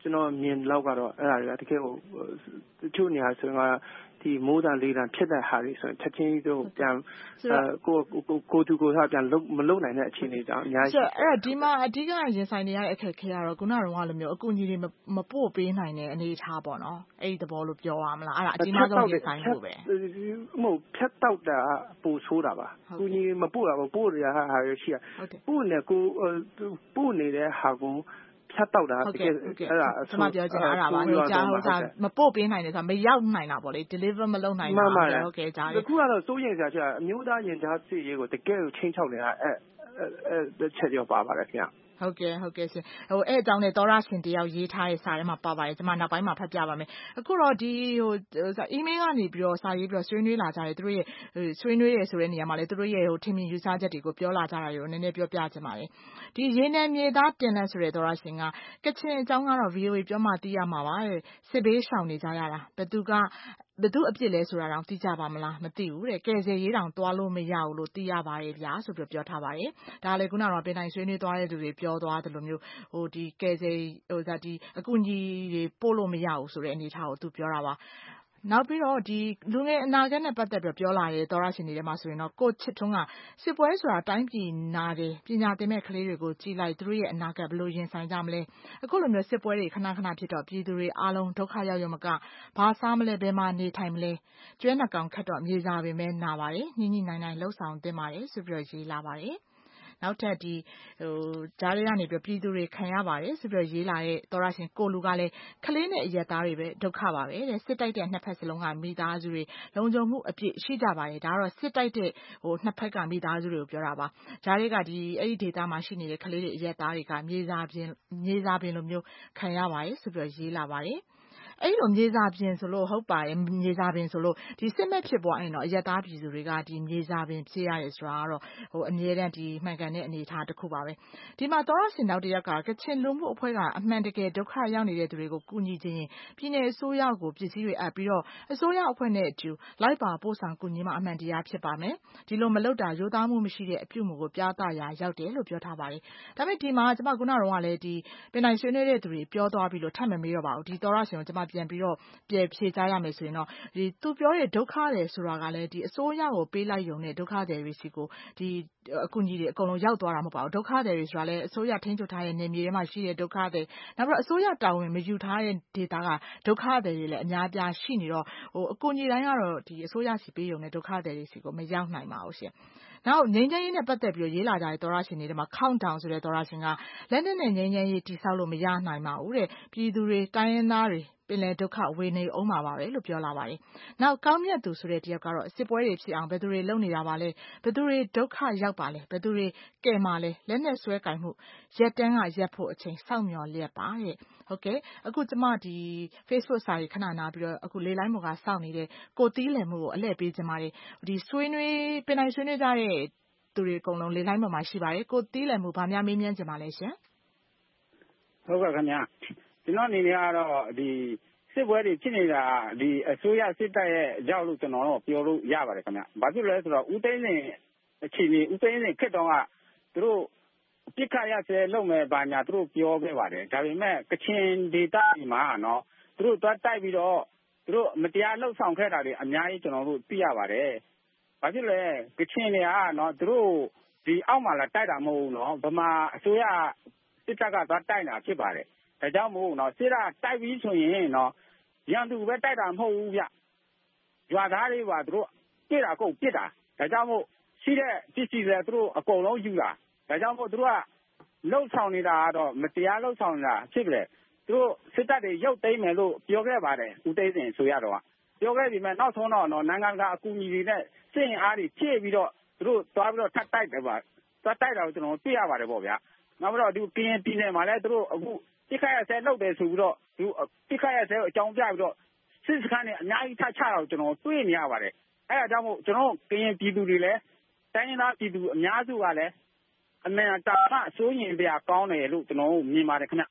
ကျွန်တော်မြင်လောက်ကတော့အဲ့ဒါတွေကတကယ်ကိုတချို့နေရာဆိုရင်ဒီမိုးတန်လေးတန်ဖြစ်တဲ့ဟာတွေဆိုရင်ချက်ချင်းတို့ပြန်အဲကိုကိုကိုသူကိုထားပြန်မလုံနိုင်တဲ့အခြေအနေကြောင့်အများကြီးဆိုအဲ့ဒီမှာအဓိကရင်ဆိုင်နေရတဲ့အခက်အခဲကတော့ခုနကတော့လိုမျိုးအကူအညီတွေမပို့ပေးနိုင်တဲ့အနေအထားပေါ့နော်အဲ့ဒီသဘောလို့ပြောရမလားအဲ့ဒါအကြီးမားဆုံးရင်ဆိုင်မှုပဲမဟုတ်ဖြတ်တောက်တာပိုဆိုးတာပါအကူအညီမပို့တာပေါ့ပို့ရဟာရရှိရပို့နေကိုပို့နေတဲ့ဟာကိုဖြတ်တောက်တာတကယ်အဲ့ဒါကျွန်မပြောချင်တာအဲ့ဒါပါဟိုကြားဟိုစားမပို့ပေးနိုင်တယ်ဆိုတာမရောက်နိုင်တာပေါ့လေ deliver မလုပ်နိုင်တာဟုတ်ကဲ့ကြားတယ်အခုကတော့စိုးရင်စရာချက်အမျိုးသားရင်ကြားစစ်ရေးကိုတကယ်ကိုချင်းချောက်နေတာအဲ့အဲ့ချက်ရောပါပါတယ်ခင်ဗျဟုတ်ကဲ့ဟုတ်ကဲ့ရှင်ဟိုအဲ့အကြောင်းနဲ့သောရရှင်တယောက်ရေးထားတဲ့စာထဲမှာပါပါတယ်ကျွန်မနောက်ပိုင်းမှာဖတ်ပြပါမယ်အခုတော့ဒီဟို email ကနေပြီးတော့စာရေးပြီးတော့ဆွေးနွေးလာကြတယ်သူတို့ရဲ့ဆွေးနွေးရဆိုတဲ့နေရာမှာလည်းသူတို့ရဲ့ဟိုထင်မြင်ယူဆချက်တွေကိုပြောလာကြတာတွေကိုနည်းနည်းပြောပြချင်ပါတယ်ဒီရေနံမြေသားတင်လက်ဆိုတဲ့သောရရှင်ကကချင်အကြောင်းကတော့ V O A ပြောမှသိရမှာပါတဲ့စစ်ဘေးရှောင်နေကြရတာဘယ်သူကဘယ်သူအပြစ်လဲဆိုတာတောင်သိကြပါမလားမသိဘူးတဲ့ကယ်ဆယ်ရေးတောင်တွားလို့မရဘူးလို့သိရပါတယ်ဗျာဆိုပြီးပြောထားပါတယ်ဒါလည်းခုနကတော့ပြင်တိုင်းဆွေးနွေးသွားတဲ့သူတွေပြောသွားတယ်လို့မျိုးဟိုဒီကယ်ဆယ်ဟိုဒါဒီအကူအညီတွေပို့လို့မရဘူးဆိုတဲ့အနေအထားကိုသူပြောတာပါနောက်ပြီးတော့ဒီလူငယ်အနာဂတ်နဲ့ပတ်သက်ပြီးပြောလာတဲ့သောရရှင်တွေထဲမှာဆိုရင်တော့ကိုချစ်ထွန်းကစစ်ပွဲဆိုတာတိုင်းပြည်နာတယ်ပညာသင်မဲ့ကလေးတွေကိုကြည်လိုက်သူတို့ရဲ့အနာဂတ်ဘယ်လိုရင်ဆိုင်ကြမလဲအခုလိုမျိုးစစ်ပွဲတွေခဏခဏဖြစ်တော့ပြည်သူတွေအားလုံးဒုက္ခရောက်ရမကဘာစားမလဲဘယ်မှာနေထိုင်မလဲကျွဲနှကောင်ခတ်တော့မြေစာပင်ပဲနာပါတယ်ညှိညှိနိုင်နိုင်လှုပ်ဆောင်တင်ပါတယ်ဆိုပြီးတော့ရေးလာပါတယ်နောက်ထပ်ဒီဟိုဂျားတွေကနေပြီးပြည်သူတွေခံရပါတယ်ဆိုပြီးရေးလာတဲ့သောရရှင်ကိုလူကလည်းကလေးနဲ့အရက်သားတွေပဲဒုက္ခပါပဲတဲ့စစ်တိုက်တဲ့နှစ်ဖက်စလုံးကမိသားစုတွေလုံခြုံမှုအပြည့်ရှိကြပါတယ်ဒါကတော့စစ်တိုက်တဲ့ဟိုနှစ်ဖက်ကမိသားစုတွေကိုပြောတာပါဂျားတွေကဒီအဲ့ဒီဒေတာမှာရှိနေတဲ့ကလေးတွေအရက်သားတွေကမြေစာပြင်မြေစာပြင်လိုမျိုးခံရပါတယ်ဆိုပြီးရေးလာပါတယ်အဲ့လိုမြေစာပြင်ဆိုလို့ဟုတ်ပါတယ်မြေစာပြင်ဆိုလို့ဒီစစ်မဲ့ဖြစ်ပေါ်ရင်တော့အရက်သားပြည်သူတွေကဒီမြေစာပြင်ဖြစ်ရတယ်ဆိုတာကတော့ဟိုအမြဲတမ်းဒီမှန်ကန်တဲ့အနေအထားတစ်ခုပါပဲဒီမှာသောရရှင်နောက်တစ်ယောက်ကကချင်လူမှုအဖွဲ့ကအမှန်တကယ်ဒုက္ခရောက်နေတဲ့သူတွေကိုကူညီခြင်းပြည်내အစိုးရကိုပစ္စည်းတွေအပ်ပြီးတော့အစိုးရအဖွဲ့နဲ့အတူလိုက်ပါပို့ဆောင်ကူညီမှအမှန်တရားဖြစ်ပါမယ်ဒီလိုမလုပ်တာရိုးသားမှုမရှိတဲ့အပြုမှုကိုပြသရာရောက်တယ်လို့ပြောထားပါတယ်ဒါပေမဲ့ဒီမှာကျွန်မခုနကတော့လည်းဒီပြင်နိုင်ဆွေးနွေးတဲ့သူတွေပြောသွားပြီးလို့ထပ်မမေးတော့ပါဘူးဒီသောရရှင်ကိုကျွန်မပြန်ပြီးတော့ပြန်ဖြေချရမယ်ဆိုရင်တော့ဒီသူပြောတဲ့ဒုက္ခတွေဆိုတာကလည်းဒီအစိုးရကိုပေးလိုက်ရုံနဲ့ဒုက္ခတွေတွေစီကိုဒီအကူအညီတွေအကုန်လုံးရောက်သွားတာမဟုတ်ပါဘူးဒုက္ခတွေတွေဆိုတာလည်းအစိုးရထိန်းချုပ်ထားတဲ့နေမြေတွေမှာရှိတဲ့ဒုက္ခတွေနောက်ပြီးတော့အစိုးရတာဝန်မယူထားတဲ့ဒေတာကဒုက္ခတွေတွေလည်းအများပြားရှိနေတော့ဟိုအကူအညီတိုင်းကတော့ဒီအစိုးရစီပေးရုံနဲ့ဒုက္ခတွေတွေစီကိုမရောက်နိုင်ပါဘူးရှင်နောက်ငြိမ်းချမ်းရေးနဲ့ပတ်သက်ပြီးရေးလာကြတဲ့သောရရှင်တွေထဲမှာ countdown ဆိုတဲ့သောရရှင်ကလက်နက်နဲ့ငြိမ်းချမ်းရေးတည်ဆောက်လို့မရနိုင်ပါဘူးတဲ့ပြည်သူတွေတိုင်းရင်းသားတွေပင်လယ်ဒုက္ခဝေနေအောင်ပါပါပဲလို့ပြောလာပါတယ်။နောက်ကောင်းမြတ်သူဆိုတဲ့တယောက်ကတော့စစ်ပွဲတွေဖြစ်အောင်ဘယ်သူတွေလုပ်နေတာပါလဲဘယ်သူတွေဒုက္ခရောက်ပါလဲဘယ်သူတွေကယ်မှာလဲလက်နဲ့ဆွဲကင်မှုရက်တန်းကရက်ဖို့အချိန်စောင့်မျှော်လျက်ပါတဲ့။ဟုတ်ကဲ့အခုကျမဒီ Facebook စာရေးခဏနာပြီးတော့အခုလေးလိုင်းပေါ်ကစောင့်နေတဲ့ကိုတီးလည်မှုကိုအလှည့်ပေးခြင်းပါတယ်။ဒီဆွေးနွေးပင်နိုင်ဆွေးနွေးကြတဲ့သူတွေအကုန်လုံးလေးလိုင်းပေါ်မှာရှိပါတယ်ကိုတီးလည်မှုဗာများမေးမြန်းခြင်းပါလဲရှင်။ဟုတ်ကဲ့ခင်ဗျာကျွန်တော်အနေနဲ့ကတော့ဒီစစ်ပွဲတွေဖြစ်နေတာဒီအစိုးရစစ်တပ်ရဲ့ကြောက်လို့ကျွန်တော်တို့ပြောလို့ရပါတယ်ခင်ဗျ။ဘာဖြစ်လဲဆိုတော့ဦးသိန်းစင်အခြေအနေဦးသိန်းစင်ခက်တော့ကသူတို့ပြစ်ခတ်ရဆဲလုပ်မယ်ဘာညာသူတို့ပြောခဲ့ပါတယ်။ဒါပေမဲ့ကချင်ဒေသတွေမှာနော်သူတို့တွားတိုက်ပြီးတော့သူတို့မတရားလှုပ်ဆောင်ခဲ့တာတွေအများကြီးကျွန်တော်တို့သိရပါတယ်။ဘာဖြစ်လဲကချင်တွေကနော်သူတို့ဒီအောက်မှာလာတိုက်တာမဟုတ်ဘူးနော်ဗမာအစိုးရစစ်တပ်ကသွားတိုက်တာဖြစ်ပါတယ်။ဒါကြောင့်မို့နော်စစ်တပ်တိုက်ပြီးဆိုရင်နော်ရန်သူပဲတိုက်တာမဟုတ်ဘူးဗျ။ရွာသားတွေပါသူတို့ပြစ်တာကုန်ပြစ်တာဒါကြောင့်မို့ရှိတဲ့ပစ္စည်းတွေသူတို့အကုန်လုံးယူတာဒါကြောင့်မို့သူတို့ကလှုပ်ဆောင်နေတာကတော့မတရားလှုပ်ဆောင်နေတာဖြစ်တယ်သူတို့စစ်တပ်တွေရုပ်သိမ်းမယ်လို့ပြောခဲ့ပါတယ်ဦးသိန်းစင်ဆိုရတော့ပြောခဲ့ပြီမဲ့နောက်ဆုံးတော့နော်နိုင်ငံကအကူအညီတွေနဲ့စစ်ရင်အားတွေဖြည့်ပြီးတော့သူတို့သွားပြီးတော့ထပ်တိုက်တယ်ပါသွားတိုက်တာကိုကျွန်တော်သိရပါတယ်ပေါ့ဗျာနောက်ပြီးတော့ဒီကရင်ပြည်နယ်မှာလည်းသူတို့အခုပြစ်ခတ်ရဆဲလုပ်တယ်ဆိုပြီးတော့ဒီပြစ်ခတ်ရဆဲကိုအကြောင်းပြပြီးတော့စစ်စခန်းနဲ့အများကြီးထချတာကိုကျွန်တော်တွေ့နေရပါတယ်အဲဒါကြောင့်မို့ကျွန်တော်ကရင်ပြည်သူတွေလည်းတိုင်းရင်းသားပြည်သူအများစုကလည်းအမှန်တရားမှအစိုးရင်ပြကောင်းတယ်လို့ကျွန်တော်မြင်ပါတယ်ခင်ဗျ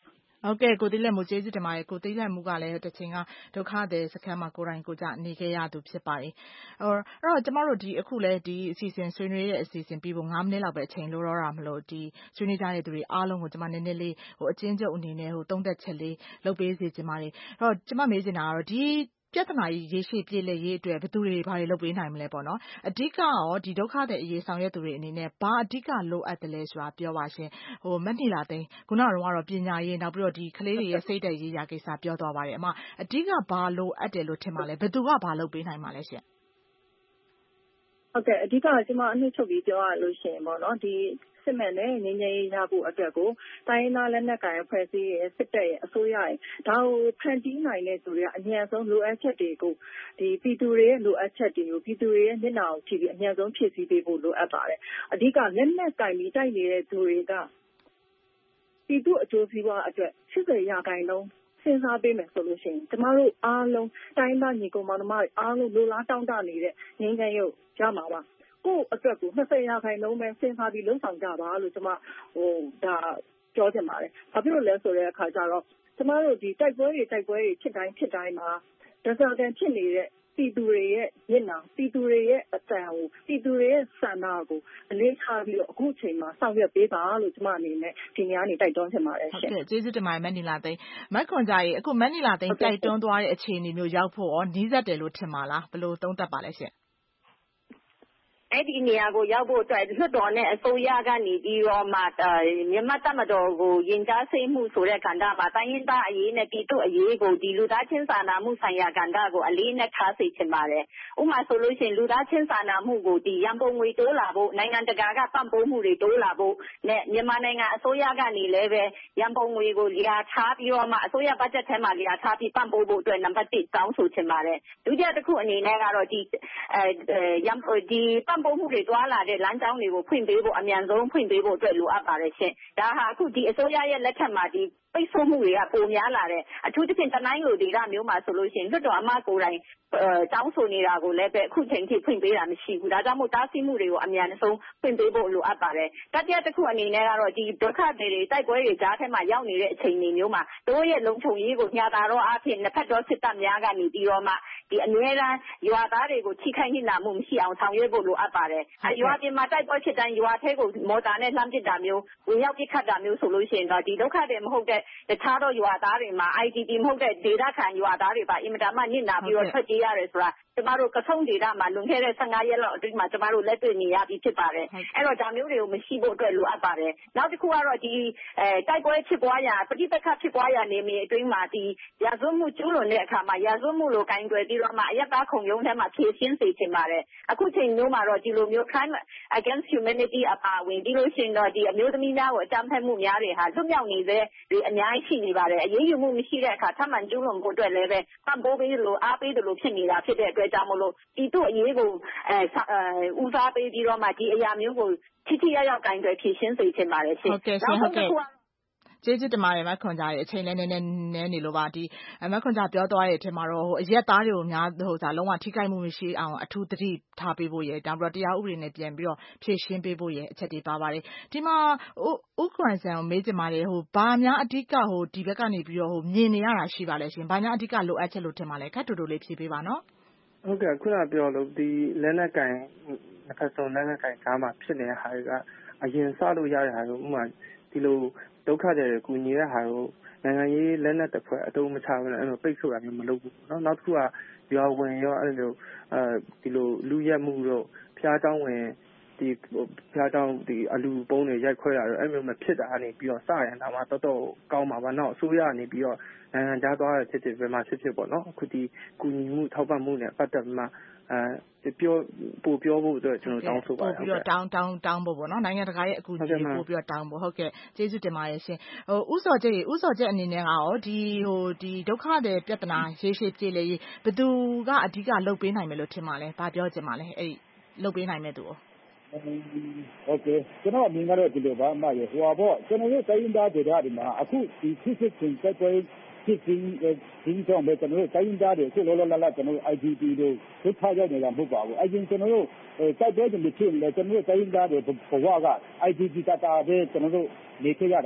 ဟုတ်ကဲ့ကိုသိလက်မှုကျေးဇူးတင်ပါတယ်ကိုသိလက်မှုကလည်းတစ်ချိန်ကဒုက္ခသည်စခန်းမှာကိုယ်တိုင်ကိုယ်ကျနေခဲ့ရသူဖြစ်ပါတယ်အဲ့တော့ကျမတို့ဒီအခုလဲဒီအစီအစဉ်ဆွေးနွေးတဲ့အစီအစဉ်ပြီးဖို့၅မိနစ်လောက်ပဲအချိန်လိုတော့တာမလို့ဒီဆွေးနွေးကြတဲ့သူတွေအားလုံးကိုကျမနည်းနည်းလေးဟိုအချင်းချုပ်အနေနဲ့ဟိုသုံးသက်ချက်လေးလုပ်ပေးစေချင်ပါတယ်အဲ့တော့ကျမမေးချင်တာကတော့ဒီပြဿနာကြီးရေရှည်ပြေလည်ရေးအတွက်ဘယ်သူတွေဘာတွေလုပ်ပေးနိုင်မလဲပေါ့နော်အဓိကရောဒီဒုက္ခတဲ့အရေးဆောင်ရွက်သူတွေအနေနဲ့ဘာအဓိကလိုအပ်တယ်လဲဆိုတာပြောပါရှင်ဟိုမက်နီလာသိန်းခုနကတော့ပညာရေးနောက်ပြီးတော့ဒီကလေးတွေရဲ့စိတ်ဓာတ်ရေးရာကိစ္စပြောသွားပါတယ်အမအဓိကဘာလိုအပ်တယ်လို့ထင်ပါလဲဘယ်သူကဘာလုပ်ပေးနိုင်မှာလဲရှင်ဟုတ်ကဲ့အဓိကကျွန်မအနှစ်ချုပ်ပြီးပြောရလို့ရှိရင်ပေါ့နော်ဒီစစ်မှန်တဲ့ငြိမ်းချမ်းရေးရဖို့အတွက်ကိုတိုင်းရင်းသားလက်နက်ကိုင်အဖွဲ့အစည်းရဲ့စစ်တပ်ရဲ့အစိုးရရဲ့ဒါကိုဖန်တီးနိုင်တဲ့သူတွေကအများဆုံးလိုအပ်ချက်တွေကိုဒီပြည်သူတွေရဲ့လိုအပ်ချက်တွေကိုပြည်သူတွေရဲ့မျက်နှာကိုကြည့်ပြီးအများဆုံးဖြည့်ဆည်းပေးဖို့လိုအပ်ပါတယ်အဓိကလက်နက်ကင်ပြီးတိုက်နေတဲ့သူတွေကပြည်သူအကျိုးစီးပွားအတွက်၈၀ရာခိုင်နှုန်းစဉ်းစားပေးမယ်ဆိုလို့ရှိရင်ကျမတို့အားလုံးတိုင်းသားညီကောင်မောင်နှမတွေအားလုံးလိုလားတောင်းတနေတဲ့ငြိမ်းချမ်းရေးရမှာပါကိုယ့်အတွက်ကို၂၀ရာခိုင်နှုန်းပဲစဉ်းစားပြီးလှုပ်ဆောင်ကြပါလို့ကျွန်မဟိုဒါပြောချင်ပါတယ်။ဘာဖြစ်လို့လဲဆိုတဲ့အခါကျတော့ကျွန်မတို့ဒီတိုက်ပွဲတွေတိုက်ပွဲတွေဖြစ်တိုင်းဖြစ်တိုင်းမှာဒဇာကန်ဖြစ်နေတဲ့ပြည်သူတွေရဲ့မျက်နှာပြည်သူတွေရဲ့အတန်ကိုပြည်သူတွေရဲ့ဆန္ဒကိုအလေးထားပြီးတော့အခုချိန်မှာဆောင်ရွက်ပေးပါလို့ကျွန်မအနေနဲ့ဒီနေ့ကနေတိုက်တွန်းချင်ပါတယ်ရှင်။ဟုတ်ကဲ့ကျေးဇူးတင်ပါတယ်မက်နီလာသိန်းမက်ခွန်ကြရေအခုမက်နီလာသိန်းတိုက်တွန်းသွားတဲ့အခြေအနေမျိုးရောက်ဖို့ရောနီးစပ်တယ်လို့ထင်ပါလားဘယ်လိုသုံးသပ်ပါလဲရှင်အဲ့ဒီနေရာကိုရောက်ဖို့အတွက်လွှတ်တော်နဲ့အစိုးရကနေပြီးတော့မှမြန်မာတပ်မတော်ကိုရင်ကြားစိတ်မှုဆိုတဲ့ကဏ္ဍမှာတိုင်းရင်းသားအရေးနဲ့ပြည်သူ့အရေးကိုဒီလူသားချင်းစာနာမှုဆိုင်ရာကဏ္ဍကိုအလေးနဲ့ထားစေချင်ပါတယ်။ဥပမာဆိုလို့ရှိရင်လူသားချင်းစာနာမှုကိုဒီရန်ပုံငွေတိုးလာဖို့နိုင်ငံတကာကပံ့ပိုးမှုတွေတိုးလာဖို့နဲ့မြန်မာနိုင်ငံအစိုးရကနေလည်းပဲရန်ပုံငွေကိုလျာထားပြီးတော့မှအစိုးရဘတ်ဂျက်ထဲမှာလျာထားပြီးပံ့ပိုးဖို့အတွက်နံပါတ်၁တောင်းဆိုချင်ပါတယ်။ဒုတိယတစ်ခုအနေနဲ့ကတော့ဒီအဲရန်ဒီပံ့ပိုးမှုတွေတွာလာတဲ့လမ်းကြောင်းတွေကိုဖွင့်ပေးဖို့အမြန်ဆုံးဖွင့်ပေးဖို့အတွက်လိုအပ်ပါတယ်ရှင်။ဒါဟာအခုဒီအစိုးရရဲ့လက်ထက်မှာဒီပိတ်ဆို့မှုတွေကပိုများလာတယ်အထူးသဖြင့်တနိုင်းလိုဒေသမျိုးမှာဆိုလို့ရှိရင်လွှတ်တော်အမတ်ကိုယ်တိုင်တောင်းဆိုနေတာကိုလည်းပဲအခုချိန်ထိဖွင့်ပေးတာမရှိဘူးဒါကြောင့်မို့တားဆီးမှုတွေကိုအမြန်ဆုံးဖွင့်ပေးဖို့လိုအပ်ပါတယ်တတိယတစ်ခုအနေနဲ့ကတော့ဒီဒုက္ခတွေတွေတိုက်ပွဲတွေကြားထဲမှာရောက်နေတဲ့အချိန်မျိုးမှာတို့ရဲ့လုံခြုံရေးကိုညှာတာတော့အဖြစ်နှစ်ဖက်တော်စစ်တပ်များကနေပြီးတော့မှဒီအမြဲတမ်းရွာသားတွေကိုချိခိုက်နှိမ့်နာမှုမရှိအောင်ဆောင်ရွက်ဖို့လိုအပ်ပါတယ်ရွာပြင်မှာတိုက်ပွဲဖြစ်တိုင်းရွာထဲကိုမော်တာနဲ့လှမ်းပစ်တာမျိုးဝင်ရောက်ပစ်ခတ်တာမျိုးဆိုလို့ရှိရင်တော့ဒီဒုက္ခတွေမဟုတ်တဲ့တခြားသောရွာသားတွေမှာ I D P မဟုတ်တဲ့ဒေသခံရွာသားတွေပါအင်မတန်မှညစ်နာပြီးတော့ထွက်ပြေးရတယ်ဆိုတာကျမတို့ကဆုံဒေသမှာလွန်ခဲ့တဲ့၁၅ရက်လောက်အတွင်းမှာကျမတို့လက်တွေ့နေရပြီးဖြစ်ပါတယ်အဲ့တော့ဒါမျိုးတွေကိုမရှိဖို့အတွက်လိုအပ်ပါတယ်နောက်တစ်ခုကတော့ဒီအဲတိုက်ပွဲဖြစ်ပွားရာပဋိပက္ခဖြစ်ပွားရာနေမြေအတွင်းမှာဒီရာဇဝတ်မှုကျူးလွန်တဲ့အခါမှာရာဇဝတ်မှုလိုကင်တွယ်ပြီးတော့မှအယက်သားခုံရုံးထဲမှာဖြည့်ရှင်းစေချင်ပါတယ်အခုချိန်မျိုးမှာတော့ဒီလိုမျိုး crime against humanity အပါအဝင်ဒီလိုရှင်တော့ဒီအမျိုးသမီးများကိုအကြမ်းဖက်မှုများတွေဟာလွတ်မြောက်နေတဲ့ဒီအများကြီးရှိနေပါတယ်အရေးယူမှုမရှိတဲ့အခါထပ်မံကျူးလွန်ဖို့အတွက်လည်းပဲပံ့ပိုးပေးလို့အားပေးတယ်လို့ဖြစ်နေတာဖြစ်တဲ့အတွက်ကြောင့်မလို့ဒီတို့အရေးကိုအဲဦးစားပေးပြီးတော့မှဒီအရာမျိုးကိုထိထိရောက်ရောက်ကင်တွယ်ဖြည့်ရှင်းစေချင်ပါတယ်ရှင်ဟုတ်ကဲ့ရှင်ဟုတ်ကဲ့ကျေးဇူးတင်ပါတယ်မခွန်ကြရဲ့အချိန်လည်းနည်းနည်းနည်းနေလို့ပါဒီမခွန်ကြပြောသွားတဲ့အထက်မှာတော့ဟိုအရက်သားတွေကိုများဟိုစားလုံးဝထိခိုက်မှုမရှိအောင်အထူးသတိထားပေးဖို့ရယ်ဒါပြီးတော့တရားဥပဒေနဲ့ပြန်ပြီးတော့ဖြည့်ရှင်းပေးဖို့ရယ်အချက်တွေပါပါတယ်ဒီမှာဥက္ကွန်ဆန်ကိုမေးချင်ပါတယ်ဟိုဘာများအဓိကဟိုဒီဘက်ကနေပြီးတော့ဟိုမြင်နေရတာရှိပါလဲရှင်ဘာများအဓိကလိုအပ်ချက်လို့ထင်ပါလဲခက်တူတူလေးဖြည့်ပေးပါနော်ဟုတ်ကဲ့ခုနပြောလို့ဒီလက်နက်ကင်နှစ်ဖက်ဆုံးလက်နက်ကင်ကားမှာဖြစ်နေတဲ့ဟာတွေကအရင်စလို့ရတဲ့ဟာတွေဥပမာဒီလိုဒုက္ခတွေကူညီတဲ့ဟာကိုနိုင်ငံရေးလက်နက်တစ်ဖွဲ့အတုံးမချဘူးအဲ့လိုပိတ်ဆို့တာမျိုးမလုပ်ဘူးเนาะနောက်တစ်ခုကရွာဝင်ရောအဲ့လိုအဲဒီလိုလူရက်မှုတို့ဖျားတောင်းဝင်ဒီဖျားတောင်းဒီအလူပုံးတွေရိုက်ခွဲတာတော့အဲ့မျိုးမဖြစ်တာကနေပြီးတော့စရင်ဒါမှတော်တော်ကောင်းပါပါနောက်အစိုးရကနေပြီးတော့နိုင်ငံခြားသွားတဲ့ဖြစ်ဖြစ်ဘယ်မှာဖြစ်ဖြစ်ပေါ့နော်အခုဒီကူညီမှုထောက်ပံ့မှုနဲ့ပတ်သက်မှအဲပြောပို့ပြောဖို့အတွက်ကျွန်တော်တောင်းဆိုပါတယ်ပို့ပြီးတော့တောင်းတောင်းတောင်းဖို့ပေါ့နော်နိုင်ငံတကာရဲ့အကူအညီပို့ပြီးတော့တောင်းဖို့ဟုတ်ကဲ့ကျေးဇူးတင်ပါတယ်ရှင်ဟိုဥစော်ကျဥစော်ကျအနေနဲ့ကရောဒီဟိုဒီဒုက္ခတွေပြဿနာရေရှည်ပြေလေဘယ်သူကအဓိကလှုပ်ပေးနိုင်မယ်လို့ထင်ပါလဲဘာပြောချင်ပါလဲအဲ့လှုပ်ပေးနိုင်မဲ့သူရောโอเคကျွန်တော်အမြင်ကတော့ဒီလိုပါအမရေဟိုပါပေါ့ကျွန်တော်တို့တိုင်းရင်းသားဒေသတွေမှာအခုဒီဖြစ်ဖြစ်ချင်းတိုက်ပွဲဖြစ်ပြီးဒီကြောင့်ပဲကျွန်တော်တို့တိုင်းရင်းသားတွေအခုလောလောလတ်လတ်ကျွန်တော်တို့ I D P တွေဒုက္ခရောက်နေတာမဟုတ်ပါဘူးအရင်ကျွန်တော်တို့တိုက်ပွဲတွေဖြစ်နေတယ်ကျွန်တော်တို့တိုင်းရင်းသားတွေဘဝက I D P တာတာပဲကျွန်တော်တို့နေခဲ့ရတာ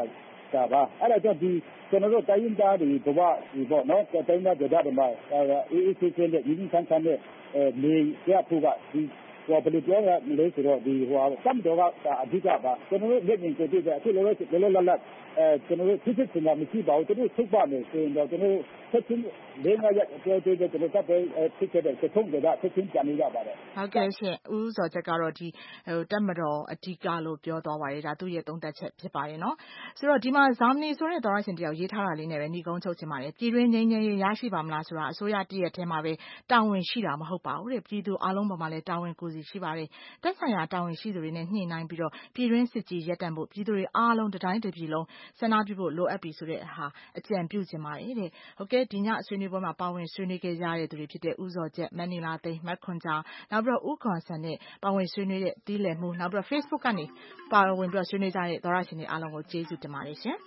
တာပါအဲ့ဒါကြောင့်ဒီကျွန်တော်တို့တိုင်းရင်းသားတွေဘဝဒီပေါ့နော်တိုင်းသားဒေသတွေမှာအေးအေးဆေးဆေးနဲ့ရင်းနှီးဆန်းဆန်းနဲ့နေရဖို့ကဒီဟိုဘယ်လိုပြောရမလဲဆိုတော့ဒီဟိုစမ်းတော်ကအဓိကပါကျွန်တော်တို့လက်မြင်ကြည့်တဲ့အခုလောလောလောလောလတ်အဲကျွန်တော်တို့ဖြစ်ဖြစ်နေတာမရှိပါဘူးသူတို့ထုတ်ပါမယ်ဆိုရင်တော့ကျွန်တော်တို့ဆက်ချင်းလေးငါးရက်ပြောသေးတယ်ကျွန်တော်ကပဲဖြစ်တဲ့သုံးကြတာဆက်ချင်းကြံနေရပါတယ်ဟုတ်ကဲ့ရှင်ဦးစောချက်ကတော့ဒီဟိုတက်မတော်အဓိကလို့ပြောသွားပါတယ်ဒါသူ့ရဲ့သုံးသက်ချက်ဖြစ်ပါတယ်နော်ဆိုတော့ဒီမှာဇာမနီဆိုတဲ့သောရရှင်တယောက်ရေးထားတာလေးနဲ့ပဲညီကုန်းချုပ်ချင်ပါတယ်ပြည်တွင်းငြိမ်းချမ်းရေးရရှိပါမလားဆိုတာအစိုးရတည့်ရဲ့ထဲမှာပဲတာဝန်ရှိတာမဟုတ်ပါဘူးတဲ့ပြည်သူအလုံးပေါ်မှာလည်းတာဝန်ကိုယ်စီရှိပါတယ်တက်ဆိုင်ရာတာဝန်ရှိသူတွေနဲ့ညှိနှိုင်းပြီးတော့ပြည်တွင်းစစ်ကြီးရပ်တန့်ဖို့ပြည်သူတွေအားလုံးတတိုင်းတစ်ပြည်လုံးဆန္ဒပြုဖို့လိုအပ်ပြီဆိုတဲ့ဟာအကြံပြုချင်ပါတယ်တဲ့ဟုတ်ကဲ့ဒီညဆွေးနွေးပွဲမှာပါဝင်ဆွေးနွေးခဲ့ကြတဲ့သူတွေဖြစ်တဲ့ဦးစောချက်မန်နီလာသိန်းမတ်ခွန်ချာနောက်ပြီးတော့ဦးခွန်ဆန်နဲ့ပါဝင်ဆွေးနွေးတဲ့တီးလည်မှုနောက်ပြီးတော့ Facebook ကနေပါဝင်ပြီးတော့ဆွေးနွေးကြတဲ့သောရရှင်တွေအားလုံးကိုကျေးဇူးတင်ပါတယ်ရှင်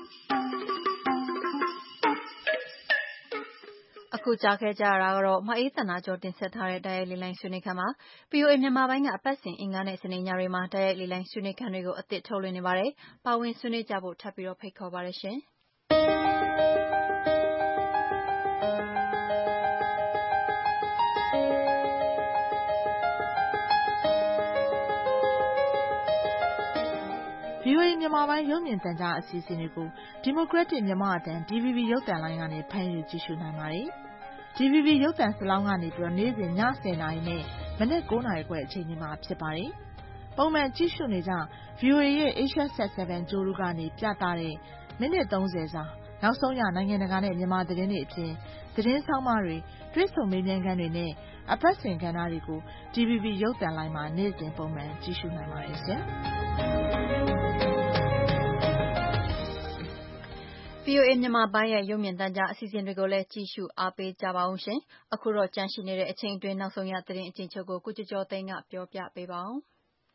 အခုကြားခဲ့ကြရတာကတော့မအေးသနာကျော်တင်ဆက်ထားတဲ့တိုက်ရိုက်လေလိုင်းဆွေးနွေးခန်းမှာ ဗွီအိုအေ မြန်မာပိုင်းကအပတ်စဉ်အင်္ဂါနဲ့စနေညတွေမှာတိုက်ရိုက်လေလိုင်းဆွေးနွေးခန်းတွေကိုအသစ်ထုတ်လွှင့်နေပါတယ်။ပါဝင်ဆွေးနွေးကြဖို့ထပ်ပြီးတော့ဖိတ်ခေါ်ပါရရှင်။ဗွီအိုအေ မြန်မာပိုင်းရုပ်မြင်သံကြားအစီအစဉ်တွေကို Democratic မြန်မာအသံ ဒီ ဗီ ဘီ ရုပ်သံလိုင်းကနေဖမ်းယူကြည့်ရှုနိုင်ပါတယ်။ ဒီ ဗီ ဘီ ရုပ်သံစလောင်းကနေပြီးတော့နေ့စဉ်ညဆယ်နာရီနဲ့မနက်ကိုးနာရီခွဲအချိန်တွေမှာဖြစ်ပါတယ်။ပုံမှန်ကြည့်ရှုနေကြ ဗွီအိုအေ ရဲ့ Asia Sat ဆဗန် ဂြိုဟ်တုကနေပြသတဲ့မိနစ်သုံးဆယ်စာနောက်ဆုံးရနိုင်ငံတကာနဲ့မြန်မာသတင်းတွေအပြင်သတင်းဆောင်းပါးတွေတွေ့ဆုံမေးမြန်းခန်းတွေနဲ့အပတ်စဉ်ကဏ္ဍတွေကို ဒီ ဗီ ဘီ ရုပ်သံလိုင်းမှာနေ့စဉ်ပုံမှန်ကြည့်ရှုနိုင်ပါတယ်ရှင်။ဗွီအိုအေ မြန်မာပိုင်းရဲ့ရုပ်မြင်သံကြားအစီအစဉ်တွေကိုလည်းကြည့်ရှုအားပေးကြပါဦးရှင်။အခုတော့ကြန့်ရှိနေတဲ့အချိန်အတွင်းနောက်ဆုံးရသတင်းအကျဉ်းချုပ်ကိုကိုကျော်ကျော်သိန်းကပြောပြပေးပါဦး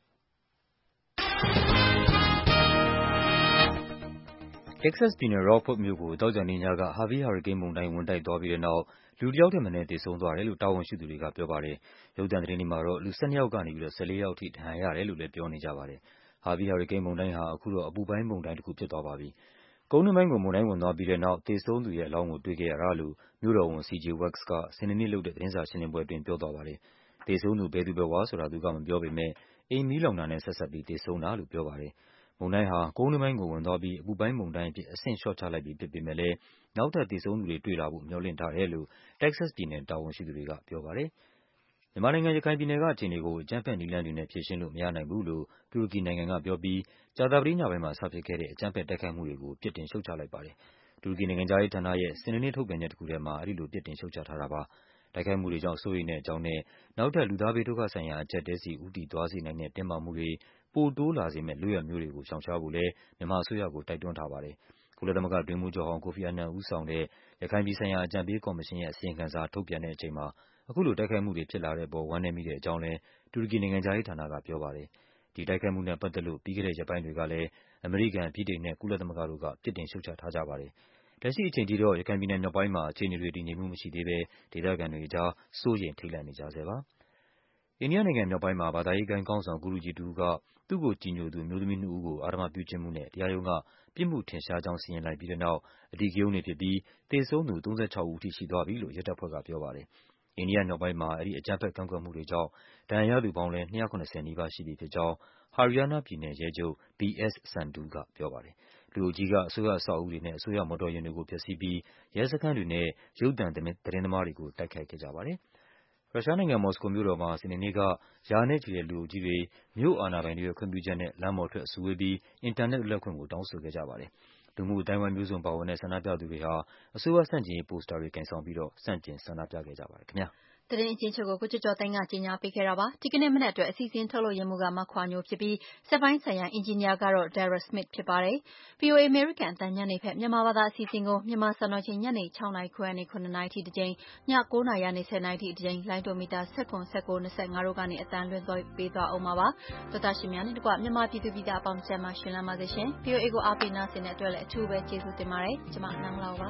။ Texas ပြည်နယ် Rockford မြို့ကိုသောကြာနေ့ညက Harvey ဟာရီကိန်းမုန်တိုင်းဝင်တိုက်သွားပြီးတဲ့နောက်လူတစ်ယောက်ထက်မနည်းသေဆုံးသွားတယ်လို့တာဝန်ရှိသူတွေကပြောပါတယ်။ရုပ်သံသတင်းတွေမှာတော့လူ ၁၂ ယောက်ကနေပြီးတော့ ၁၄ ယောက်ထိဒဏ်ရာရတယ်လို့လည်းပြောနေကြပါတယ်။ Harvey ဟာရီကိန်းမုန်တိုင်းဟာအခုတော့အပူပိုင်းမုန်တိုင်းတစ်ခုဖြစ်သွားပါပြီ။ကုန်းတွင်းပိုင်းကိုမုန်တိုင်းဝင်သွားပြီးတဲ့နောက်သေဆုံးသူရဲ့အလောင်းကိုတွေ့ခဲ့ရတာလို့မြို့တော်ဝန် စီ ဂျေ Wax ကစနေနေ့လုပ်တဲ့သတင်းစာရှင်းလင်းပွဲအတွင်းပြောသွားပါတယ်။သေဆုံးသူဘယ်သူဘယ်ဝါဆိုတာသူကမပြောပေမဲ့အိမ်မီးလောင်တာနဲ့ဆက်စပ်ပြီးသေဆုံးတာလို့ပြောပါတယ်။မုန်တိုင်းဟာကုန်းတွင်းပိုင်းကိုဝင်သွားပြီးအပူပိုင်းမုန်တိုင်းအဖြစ်အဆင့်လျှော့ချလိုက်ပြီဖြစ်ပေမဲ့လည်းနောက်ထပ်သေဆုံးသူတွေတွေ့လာဖို့မျှော်လင့်ထားတယ်လို့ Texas ပြည်နယ်တာဝန်ရှိသူတွေကပြောပါတယ်။မြန်မာနိုင်ငံရခိုင်ပြည်နယ်ကအခြေအနေကိုအကြမ်းဖက်နည်းလမ်းတွေနဲ့ဖြေရှင်းလို့မရနိုင်ဘူးလို့တူရကီနိုင်ငံကပြောပြီးကြာသပတေးညပိုင်းမှာစဖြစ်ခဲ့တဲ့အကြမ်းဖက်တိုက်ခိုက်မှုတွေကိုပြစ်တင်ရှုတ်ချလိုက်ပါတယ်။တူရကီနိုင်ငံခြားရေးဌာနရဲ့စနေနေ့ထုတ်ပြန်ချက်တစ်ခုထဲမှာအဲဒီလိုပြစ်တင်ရှုတ်ချထားတာပါ။တိုက်ခိုက်မှုတွေကြောင့်စိုးရိမ်တဲ့အကြောင်းနဲ့နောက်ထပ်လူသားဘေးဒုက္ခဆိုင်ရာအကျပ်အတည်းစီဦးတည်သွားစေနိုင်တဲ့တင်းမာမှုတွေပိုတိုးလာစေမယ့်လုပ်ရပ်မျိုးတွေကိုရှောင်ရှားဖို့လည်းမြန်မာအစိုးရကိုတိုက်တွန်းထားပါတယ်။ကုလသမဂ္ဂအတွင်းရေးမှူးချုပ်ဟောင်းကိုဖီအာနန်ဦးဆောင်တဲ့ရခိုင်ပြည်ဆိုင်ရာအကြံပေးကော်မရှင်ရဲ့အစီရင်ခံစာထုတ်ပြန်တဲ့အချိန်မှာအခုလိုတိုက်ခိုက်မှုတွေဖြစ်လာတဲ့အပေါ်ဝမ်းနည်းမိတဲ့အကြောင်းလည်းတူရကီနိုင်ငံခြားရေးဌာနကပြောပါတယ်။ဒီတိုက်ခိုက်မှုနဲ့ပတ်သက်လို့ပြီးခဲ့တဲ့ရက်ပိုင်းတွေကလည်းအမေရိကန်၊ဗြိတိန်နဲ့ကုလသမဂ္ဂတို့ကပြစ်တင်ရှုတ်ချထားကြပါတယ်။လက်ရှိအချိန်ထိတော့ရခိုင်ပြည်နယ်မြောက်ပိုင်းမှာအခြေအနေတွေတည်ငြိမ်မှုမရှိသေးဘဲဒေသခံတွေအကြားစိုးရိမ်ထိတ်လန့်နေကြဆဲပါ။အိန္ဒိယနိုင်ငံမြောက်ပိုင်းမှာဘာသာရေးဂိုဏ်းခေါင်းဆောင်ဂုရုကြီးတစ်ဦးကသူ့ကိုကြည်ညိုသူအမျိုးသမီးနှစ်ဦးကိုအဓမ္မပြုကျင့်မှုနဲ့တရားရုံးကပြစ်မှုထင်ရှားကြောင်းစီရင်လိုက်ပြီးတဲ့နောက်အဓိကရုဏ်းတွေဖြစ်ပြီးသေဆုံးသူသုံးဆယ့်ခြောက်ဦးထိရှိသွားပြီလို့ရဲတပ်ဖွဲ့ကပြောပါတယ်။အိန္ဒိယမြောက်ပိုင်းမှာအဲဒီအကြမ်းဖက်ကန့်ကွက်မှုတွေကြောင့်ဒဏ်ရာရသူပေါင်းလည်းနှစ်ရာခုနစ်ဆယ်နီးပါးရှိပြီဖြစ်ကြောင်း Haryana ပြည်နယ်ရဲချုပ် ဘီ အက်စ် Sandhu ကပြောပါတယ်။လူအုပ်ကြီးကအစိုးရအဆောက်အဦတွေနဲ့အစိုးရမော်တော်ယာဉ်တွေကိုဖျက်ဆီးပြီးရဲစခန်းတွေနဲ့ရုပ်သံသတင်းသမားတွေကိုတိုက်ခိုက်ခဲ့ကြပါတယ်။ရုရှားနိုင်ငံ၊ မော်စကိုမြို့တော်မှာစနေနေ့ကရာနဲ့ချီတဲ့လူအုပ်ကြီးတွေမြို့အာဏာပိုင်တွေရဲ့ခွင့်ပြုချက်နဲ့လမ်းပေါ်ထွက်စုဝေးပြီးအင်တာနက်လွတ်လပ်ခွင့်ကိုတောင်းဆိုခဲ့ကြပါတယ်။လူမှုအသိုင်းအဝိုင်းမျိုးစုံပါဝင်တဲ့ဆန္ဒပြသူတွေဟာအစိုးရဆန့်ကျင်ရေးပိုစတာတွေကိုင်ဆောင်ပြီးတော့ဆန့်ကျင်ဆန္ဒပြခဲ့ကြပါတယ်ခင်ဗျာ။သတင်းအကျဉ်းချုပ်ကိုကိုကျော်ကျော်သိန်းကကြီးညာပေးခဲ့တာပါဒီကနေ့မနက်အတွက်အစီအစဉ်ထုတ်လို့ရမှုကမခွာညိုဖြစ်ပြီးစက်ပိုင်းဆိုင်ရာအင်ဂျင်နီယာကတော့ Dara Smith ဖြစ်ပါတယ်။ ဗွီအိုအေ အမေရိကန်အသံညနေဖက်မြန်မာဘာသာအစီအစဉ်ကိုမြန်မာစံတော်ချိန်ညနေခြောက်နာရီခွဲကနေခုနစ်နာရီထိတစ်ကြိမ်ညကိုးနာရီကနေဆယ်နာရီထိတစ်ကြိမ်လိုင်းဒိုမီတာ၁၇ ၁၉ ၂၅တို့ကနေအသံလွှင့်ပေးသွားအောင်ပါဒေါက်တာရှင်များနဲ့တကွမြန်မာပြည်သူပြည်သားအပေါင်းကျန်းမာရှင်လန်းပါစေရှင် ဗွီအိုအေ ကိုအားပေးနားဆင်တဲ့အတွက်လည်းအထူးပဲကျေးဇူးတင်ပါတယ်ကျွန်မနန်းလောက်ပါ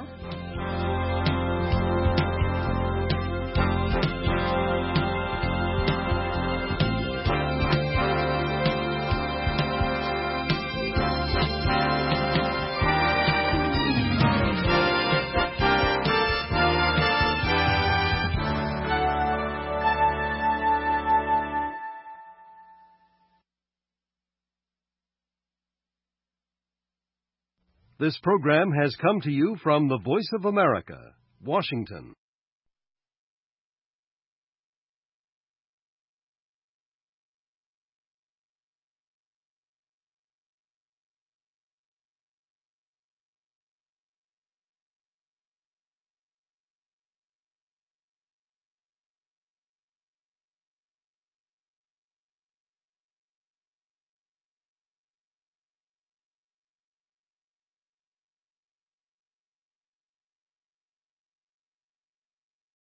This program has come to you from the Voice of America, Washington.